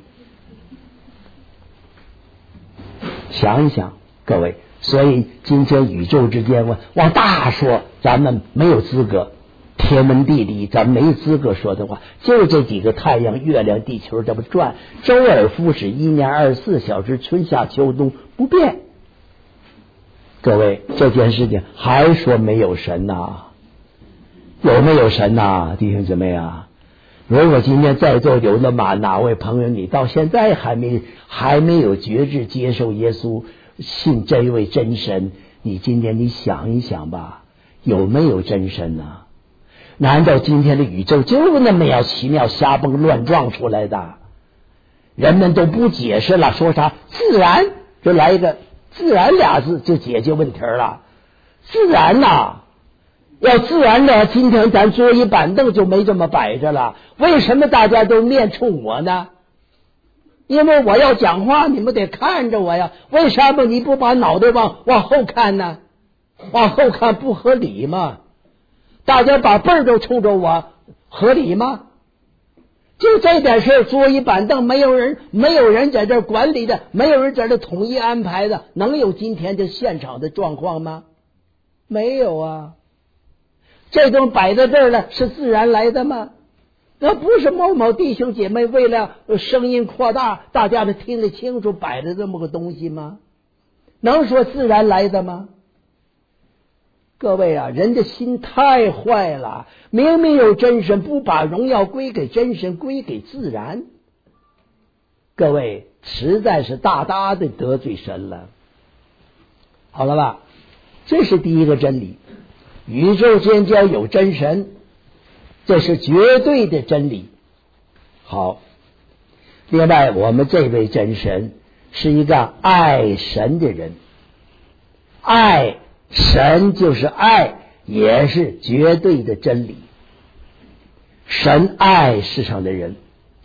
想一想，各位，所以今天宇宙之间往大说，咱们没有资格。天文地理咱没资格说的话，就这几个太阳、月亮、地球这么转，周而复始，一年24小时，春夏秋冬不变。各位，这件事情还说没有神呐？有没有神呐？弟兄姊妹啊，如果今天在座有哪位朋友，你到现在还没有觉知接受耶稣，信这位真神，你今天你想一想吧，有没有真神呢？难道今天的宇宙就那么样奇妙瞎蹦乱撞出来的？人们都不解释了，说啥自然，就来一个自然俩字就解决问题了。自然呐，要自然的，今天咱桌椅板凳就没这么摆着了。为什么大家都面冲我呢？因为我要讲话，你们得看着我呀。为什么你不把脑袋往后看呢？往后看不合理吗？大家把背儿都冲着我，合理吗？就这点事，桌椅板凳没有人在这管理的，没有人在这统一安排的，能有今天这现场的状况吗？没有啊。这种摆在这儿了，是自然来的吗？那不是某某弟兄姐妹为了声音扩大，大家都听得清楚摆的这么个东西吗？能说自然来的吗？各位啊，人的心太坏了，明明有真神，不把荣耀归给真神，归给自然。各位实在是大大的得罪神了。好了吧，这是第一个真理，宇宙间要有真神，这是绝对的真理。好，另外我们这位真神是一个爱神的人，爱神就是爱，也是绝对的真理。神爱世上的人。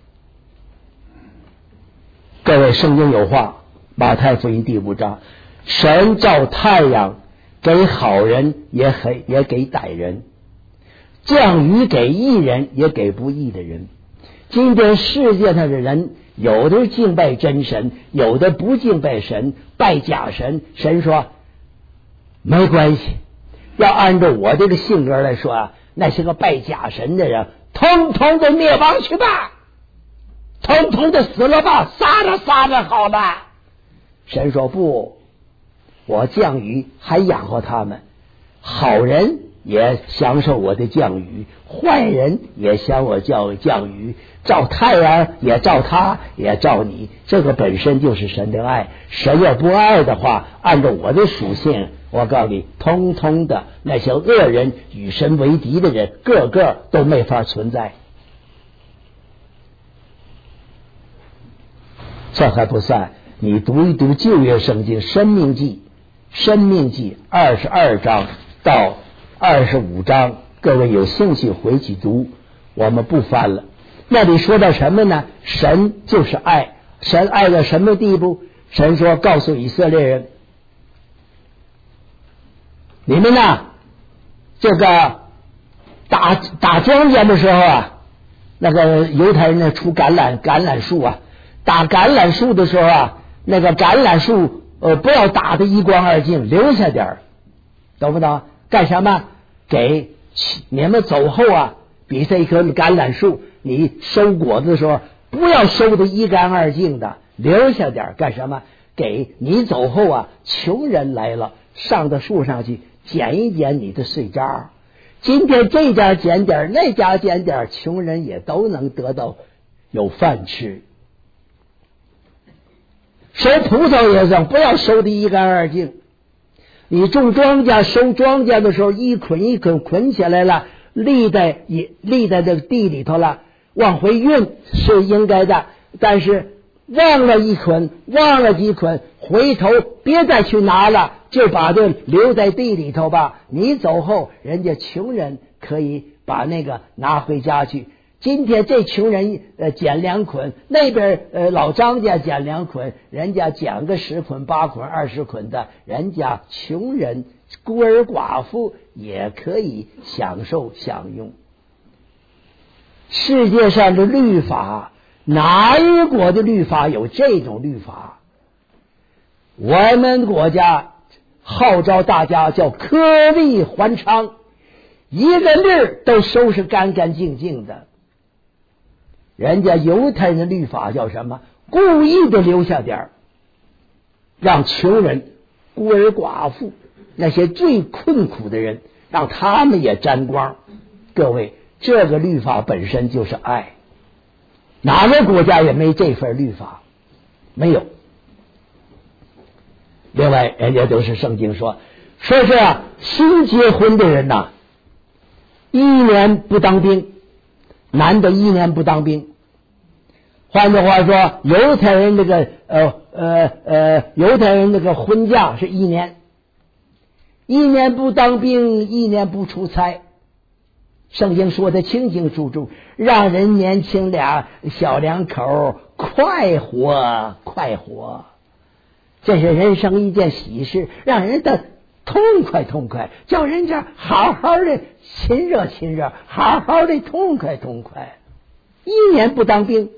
各位，圣经有话，马太福音第5章，神照太阳，给好人也给歹人，降雨给义人也给不义的人。今天世界上的人，有的敬拜真神，有的不敬拜神，拜假神。神说没关系，要按照我这个性格来说啊，那些个拜假神的人， 统统的灭亡去吧，统统的死了吧，杀着好了。神说不，我降雨还养活他们，好人也享受我的降雨，坏人也享我降雨，照太阳也照他，也照你，这个本身就是神的爱。神要不爱的话，按照我的属性，我告诉你，通通的那些恶人与神为敌的人，个个都没法存在。这还不算，你读一读旧约圣经申命记22章到25章，各位有兴趣回去读，我们不翻了。那里说到什么呢？神就是爱，神爱到什么地步？神说告诉以色列人，你们呢这个打庄稼的时候啊，那个犹太人呢出橄榄树啊，打橄榄树的时候啊，那个橄榄树不要打得一干二净，留下点儿，懂不懂？干什么？给你们走后啊，比这一棵橄榄树，你收果子的时候不要收得一干二净的，留下点干什么？给你走后啊，穷人来了，上到树上去捡一捡你的碎渣。今天这家捡点，那家捡点，穷人也都能得到有饭吃。收葡萄也是，不要收得一干二净。你种庄稼收庄稼的时候，一捆一捆捆起来了，立在这个地里头了，往回运是应该的，但是忘了一捆，忘了几捆，回头别再去拿了，就把这留在地里头吧。你走后，人家穷人可以把那个拿回家去。今天这穷人捡2捆，那边老张家捡2捆，人家捡个10捆8捆20捆的，人家穷人孤儿寡妇也可以享受享用。世界上的律法，哪一国的律法有这种律法？我们国家号召大家叫颗粒还昌，一个粒儿都收拾干干净净的。人家犹太人的律法叫什么？故意的留下点儿，让穷人、孤儿寡妇那些最困苦的人，让他们也沾光。各位，这个律法本身就是爱，哪个国家也没这份律法，没有。另外，人家都是圣经说是啊，新结婚的人呐，1年不当兵，男的1年不当兵。换句话说，犹太人那个婚假是1年，1年不当兵，1年不出差。圣经说的清清楚楚，让人年轻小两口快活快活，这是人生一件喜事，让人的痛快痛快，叫人家好好的亲热亲热，好好的痛快痛快。1年不当兵，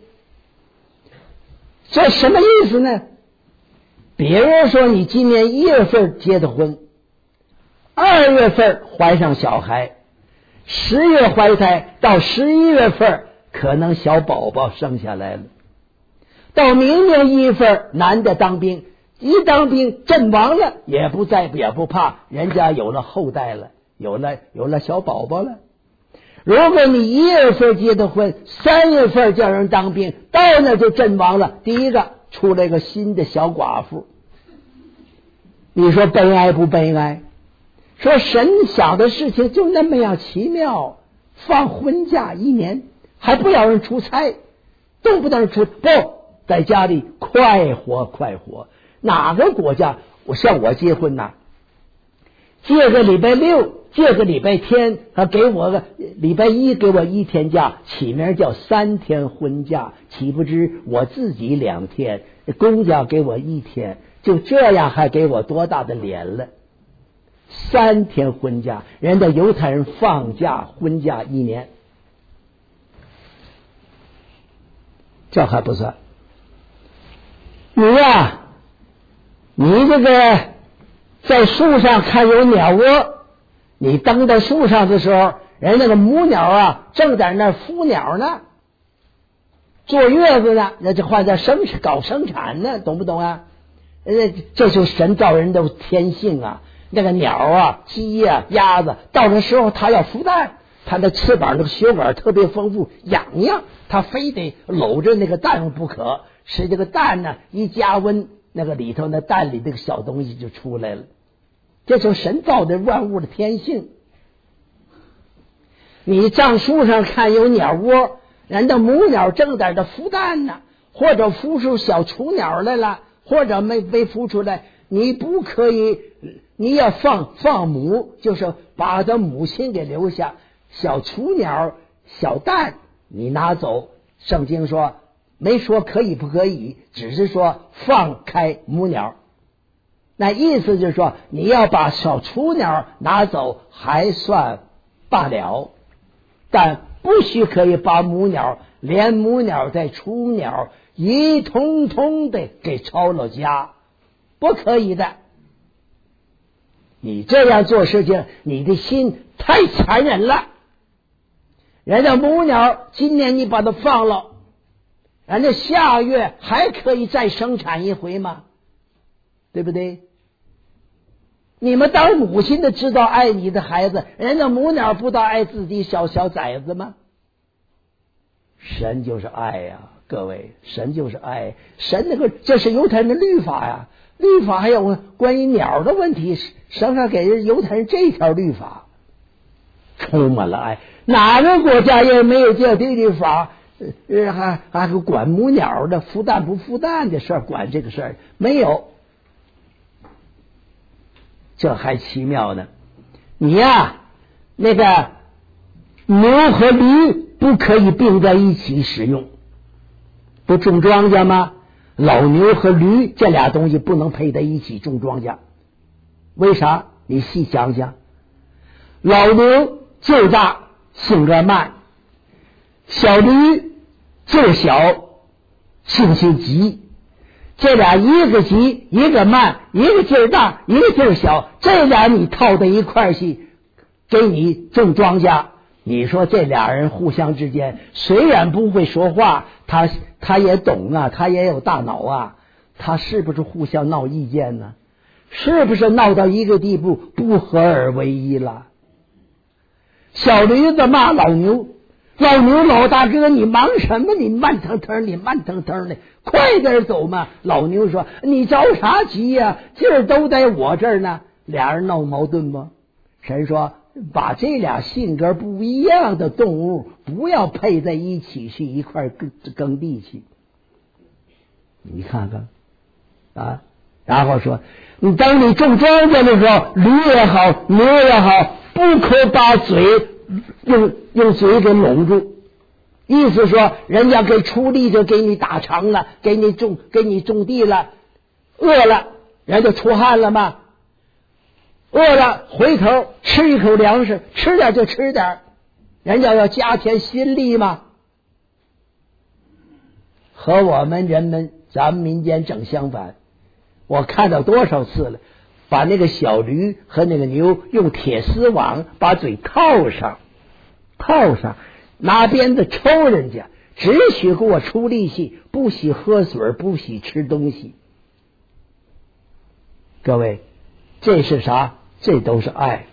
这什么意思呢？比如说你今年1月份结的婚，2月份怀上小孩，10月怀胎，到11月份可能小宝宝生下来了，到明年1月份男的当兵，一当兵阵亡了也不怕，人家有了后代了，有了小宝宝了。如果你1月份结的婚，3月份叫人当兵，到那就阵亡了，第一个出来个新的小寡妇，你说悲哀不悲哀？说神想的事情就那么样奇妙，放婚假1年，还不要人出差，动不动不在家里快活快活。哪个国家像我结婚呐，借个礼拜6，借个礼拜天，他给我个礼拜1给我1天假，起名叫3天婚假，岂不知我自己2天，公家给我1天，就这样还给我多大的脸了？3天婚假，人家犹太人放假婚假1年，这还不算。你这个在树上看有鸟窝，你登到树上的时候， 人那个母鸟啊正在那孵鸟呢，坐月子呢，那就换在搞生产呢，懂不懂啊？这就是神造人的天性啊。那个鸟啊、鸡啊、鸭子，到的时候它要孵蛋，它的翅膀那个血管特别丰富，痒，它非得搂着那个蛋不可，使这个蛋呢一加温，那个里头那蛋里这个小东西就出来了。这就是神造的万物的天性。你账书上看有鸟窝，人家母鸟正在这孵蛋呢，或者孵出小雏鸟来了，或者没孵出来，你不可以，你要放母，就是把这母亲给留下，小雏鸟、小蛋你拿走。圣经说没说可以不可以，只是说放开母鸟。那意思就是说，你要把小雏鸟拿走还算罢了，但不许可以把母鸟，连母鸟带雏鸟一通通的给抄了家，不可以的。你这样做事情，你的心太残忍了。人家母鸟今年你把它放了，人家下月还可以再生产一回吗？对不对？你们当母亲的知道爱你的孩子，人家母鸟不知道爱自己小崽子吗？神就是爱呀，各位，神就是爱。神这是犹太人的律法呀，律法还有关于鸟的问题，神还给人犹太人这条律法，充满了爱。哪个国家也没有这律法，还管母鸟的孵蛋不孵蛋的事儿，管这个事儿没有。这还奇妙呢。你呀，那个牛和驴不可以并在一起使用，不种庄稼吗？老牛和驴这俩东西不能配在一起种庄稼，为啥？你细想想，老牛劲儿大，性格慢，小驴劲儿小，性情急。这俩一个急一个慢，一个劲儿大一个劲儿小，这俩你套在一块儿去给你种庄稼，你说这俩人互相之间虽然不会说话，他也懂啊，他也有大脑啊，他是不是互相闹意见呢？是不是闹到一个地步不合而为一了？小驴子骂老牛，老牛老大哥你忙什么？你慢腾腾的，快点走嘛。老牛说你着啥急呀？劲儿都在我这儿呢。俩人闹矛盾吗？神说把这俩性格不一样的动物不要配在一起去一块耕地去。你看看啊，然后说你当你种庄稼的时候，驴也好牛也好，不可把嘴用嘴给拢住。意思说人家给出力就给你打场了，给你种地了，饿了人家出汗了吗？饿了回头吃一口粮食，吃点就吃点，人家要加添心力吗？和我们人们咱们民间整相反。我看到多少次了，把那个小驴和那个牛用铁丝网把嘴套上，拿鞭子抽人家，只许给我出力气，不许喝水，不许吃东西。各位，这是啥？这都是爱。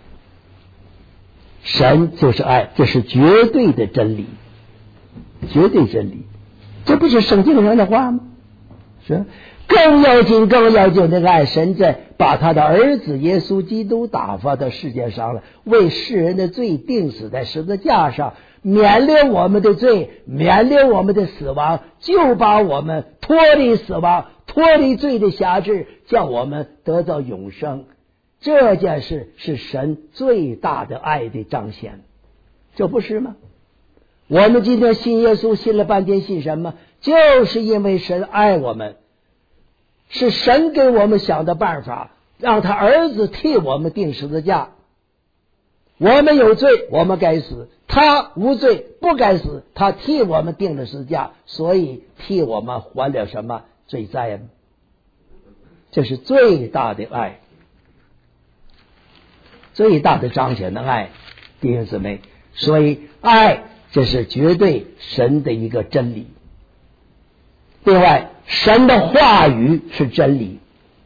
神就是爱，这是绝对的真理，绝对真理。这不是圣经上的话吗？是。更要紧那个爱，神在把他的儿子耶稣基督打发到世界上了，为世人的罪钉死在十字架上，免了我们的罪，免了我们的死亡，就把我们脱离死亡，脱离罪的辖制，叫我们得到永生。这件事是神最大的爱的彰显，这不是吗？我们今天信耶稣信了半天，信什么？就是因为神爱我们，是神给我们想的办法，让他儿子替我们钉十字架。我们有罪，我们该死；他无罪，不该死，他替我们钉了十字架，所以替我们还了什么罪债呢？这是最大的爱，最大的彰显的爱。弟兄姊妹， 所以爱这是绝对神的一个真理。另外，神的话语是真理。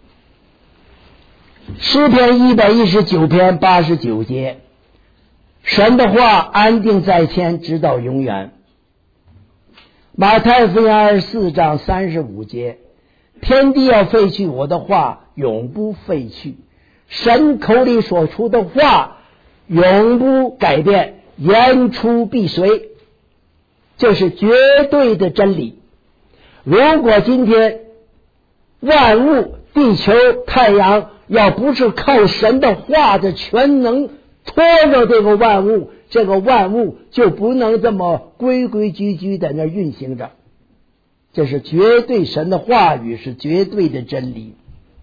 诗篇119篇89节，神的话安定在天，直到永远。马太福音24章35节，天地要废去，我的话永不废去。神口里所出的话永不改变，言出必随，这是绝对的真理。如果今天万物，地球、太阳，要不是靠神的话的全能拖着这个万物，这个万物就不能这么规规矩矩在那运行着。这是绝对，神的话语是绝对的真理，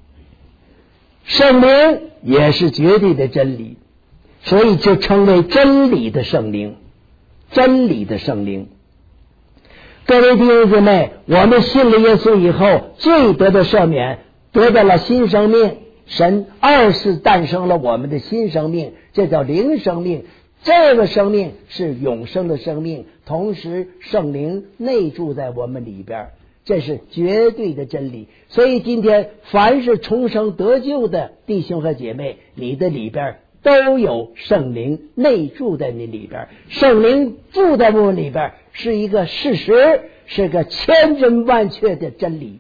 圣灵也是绝对的真理，所以就称为真理的圣灵，真理的圣灵。各位弟兄姊妹，我们信了耶稣以后，罪得的赦免，得到了新生命，神二次诞生了我们的新生命，这叫灵生命。这个生命是永生的生命，同时圣灵内住在我们里边，这是绝对的真理。所以今天凡是重生得救的弟兄和姐妹，你的里边都有圣灵内住在你里边，圣灵住在我们里边是一个事实，是个千真万确的真理。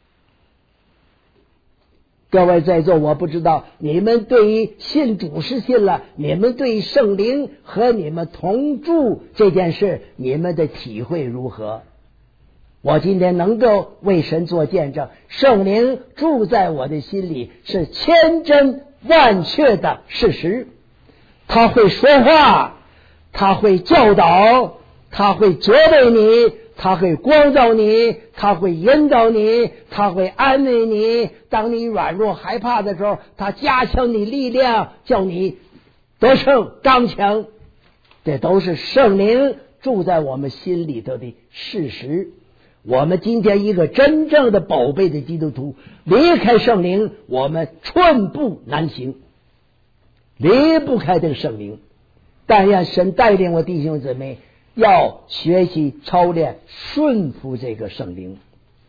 各位在座，我不知道你们对于信主是信了，你们对于圣灵和你们同住这件事，你们的体会如何？我今天能够为神做见证，圣灵住在我的心里是千真万确的事实。他会说话，他会教导，他会责备你，他会光照你，他会引导你，他会安慰你。当你软弱害怕的时候，他加强你力量，叫你得胜刚强。这都是圣灵住在我们心里头的事实。我们今天一个真正的宝贝的基督徒，离开圣灵我们寸步难行，离不开这个圣灵。但愿神带领我弟兄姊妹要学习操练顺服这个圣灵。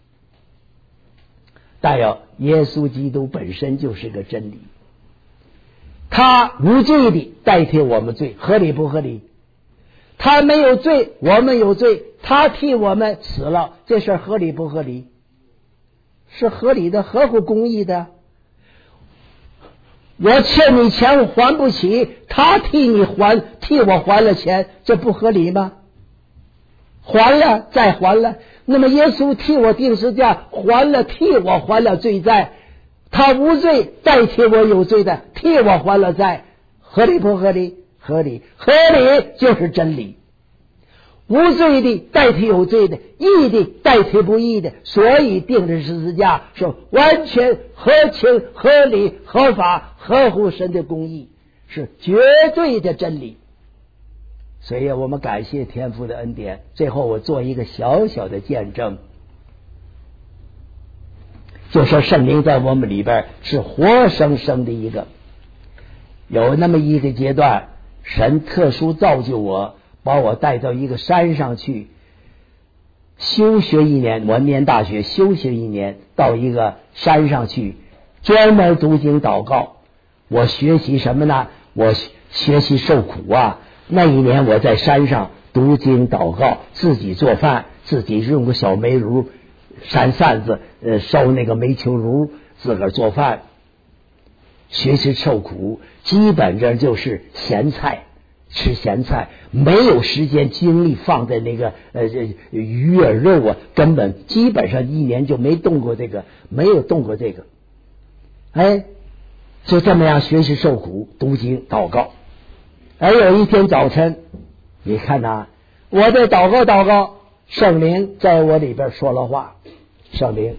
但要耶稣基督本身就是个真理，他无罪的代替我们罪，合理不合理？他没有罪，我们有罪，他替我们死了，这事合理不合理？是合理的，合乎公义的。我欠你钱我还不起，他替你还，替我还了钱，这不合理吗？还了再还了，那么耶稣替我定十字架，还了，替我还了罪债，他无罪代替我有罪的，替我还了债，合理不合理？合理，合理就是真理。无罪的代替有罪的，义的代替不义的，所以定的十字架是完全合情合理合法，合乎神的公义，是绝对的真理。所以我们感谢天父的恩典。最后我做一个小小的见证，就说圣灵在我们里边是活生生的一个。有那么一个阶段，神特殊造就我，把我带到一个山上去休学一年，我念大学休学一年，到一个山上去专门读经祷告。我学习什么呢？我学习受苦啊。那一年我在山上读经祷告，自己做饭，自己用个小煤炉扇扇子烧那个煤球炉，自个儿做饭，学习受苦，基本上就是咸菜，吃咸菜，没有时间精力放在那个鱼啊肉啊，根本基本上一年就没动过这个，没有动过这个。就这么样学习受苦，读经祷告。而有一天早晨，你看呐，我在祷告，圣灵在我里边说了话。圣灵，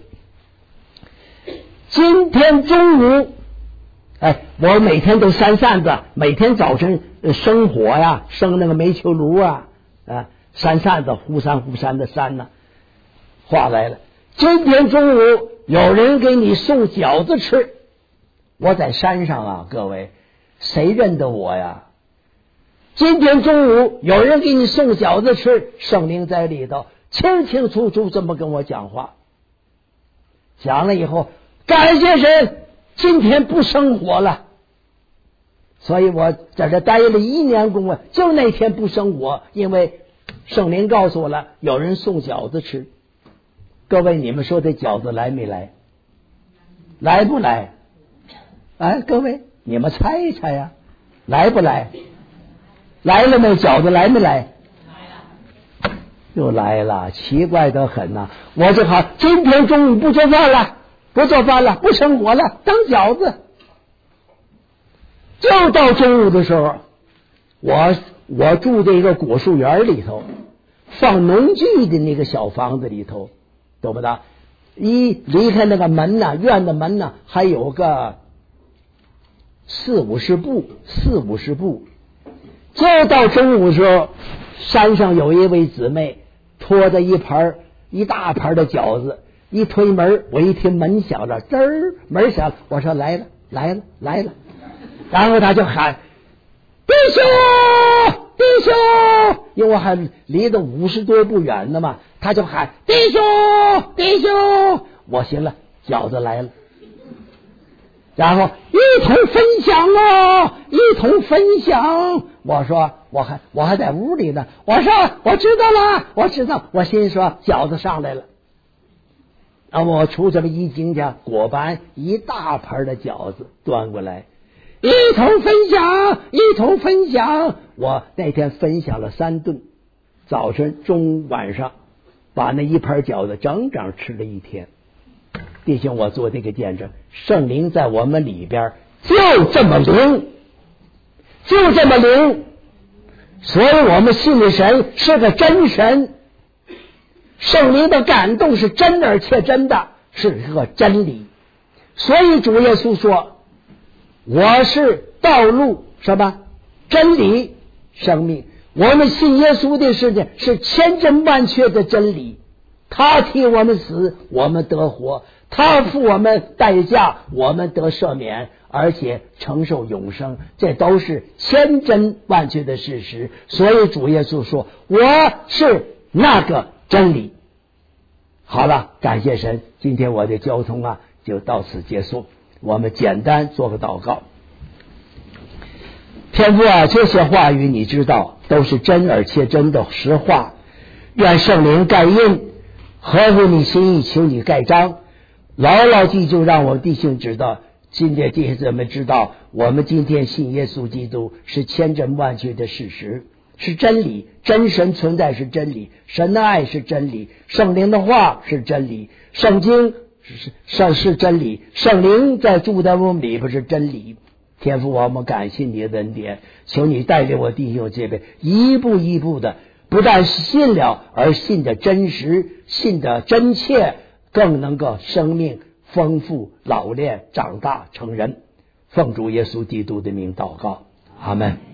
今天中午，我每天都扇扇子，每天早晨生火呀，生那个煤球炉啊，扇扇子忽扇的扇呢。话来了，今天中午有人给你送饺子吃。我在山上啊，各位，谁认得我呀？ 今天中午有人给你送饺子吃，圣灵在里头清清楚楚这么跟我讲话。讲了以后，感谢神，今天不生火了。所以我在这待了1年公文，就那天不生火，因为圣灵告诉我了，有人送饺子吃。各位，你们说这饺子来没来？来不来？哎，各位，你们猜一猜呀，来不来？来了没？饺子来没来？来了，又来了，奇怪得很呐！我就好，今天中午不做饭了，不做饭了，不生火了，等饺子。就到中午的时候，我住在一个果树园里头，放农具的那个小房子里头，懂不懂？一离开那个门呢，院的门呢，还有个40-50步。就到中午的时候，山上有一位姊妹拖着一大盘的饺子，一推门，我一听门响了，吱儿，门响了，我说来了。然后他就喊弟兄，因为我还离得50多步远的嘛，他就喊弟兄，我行了，饺子来了。然后一同分享。我说我还在屋里呢。我说我知道，我心说饺子上来了。然后我出这么一惊家，果然一大盘的饺子端过来，一同分享。我那天分享了3顿，早晨、中午、晚上，把那一盘饺子整整吃了1天。弟兄，我做这个见证，圣灵在我们里边就这么灵，所以我们信的神是个真神，圣灵的感动是真而且真的，是个真理。所以主耶稣说，我是道路，什么真理生命。我们信耶稣的事情是千真万确的真理，他替我们死，我们得活，他付我们代价，我们得赦免，而且承受永生，这都是千真万确的事实。所以主耶稣说，我是那个真理。好了，感谢神，今天我的交通就到此结束。我们简单做个祷告。天父这些话语你知道都是真而且真的实话，愿圣灵盖印，合乎你心意，求你盖章，牢牢记住，让我们弟兄知道，今天弟兄姊妹知道，我们今天信耶稣基督是千真万确的事实，是真理，真神存在是真理，神的爱是真理，圣灵的话是真理，圣经是真理，圣灵在住在我们里边是真理。天父，我们感谢你的恩典，求你带领我弟兄姐妹一步一步的，不但信了，而信的真实，信的真切，更能够生命丰富、老练、长大成人。奉主耶稣基督的名祷告，阿们。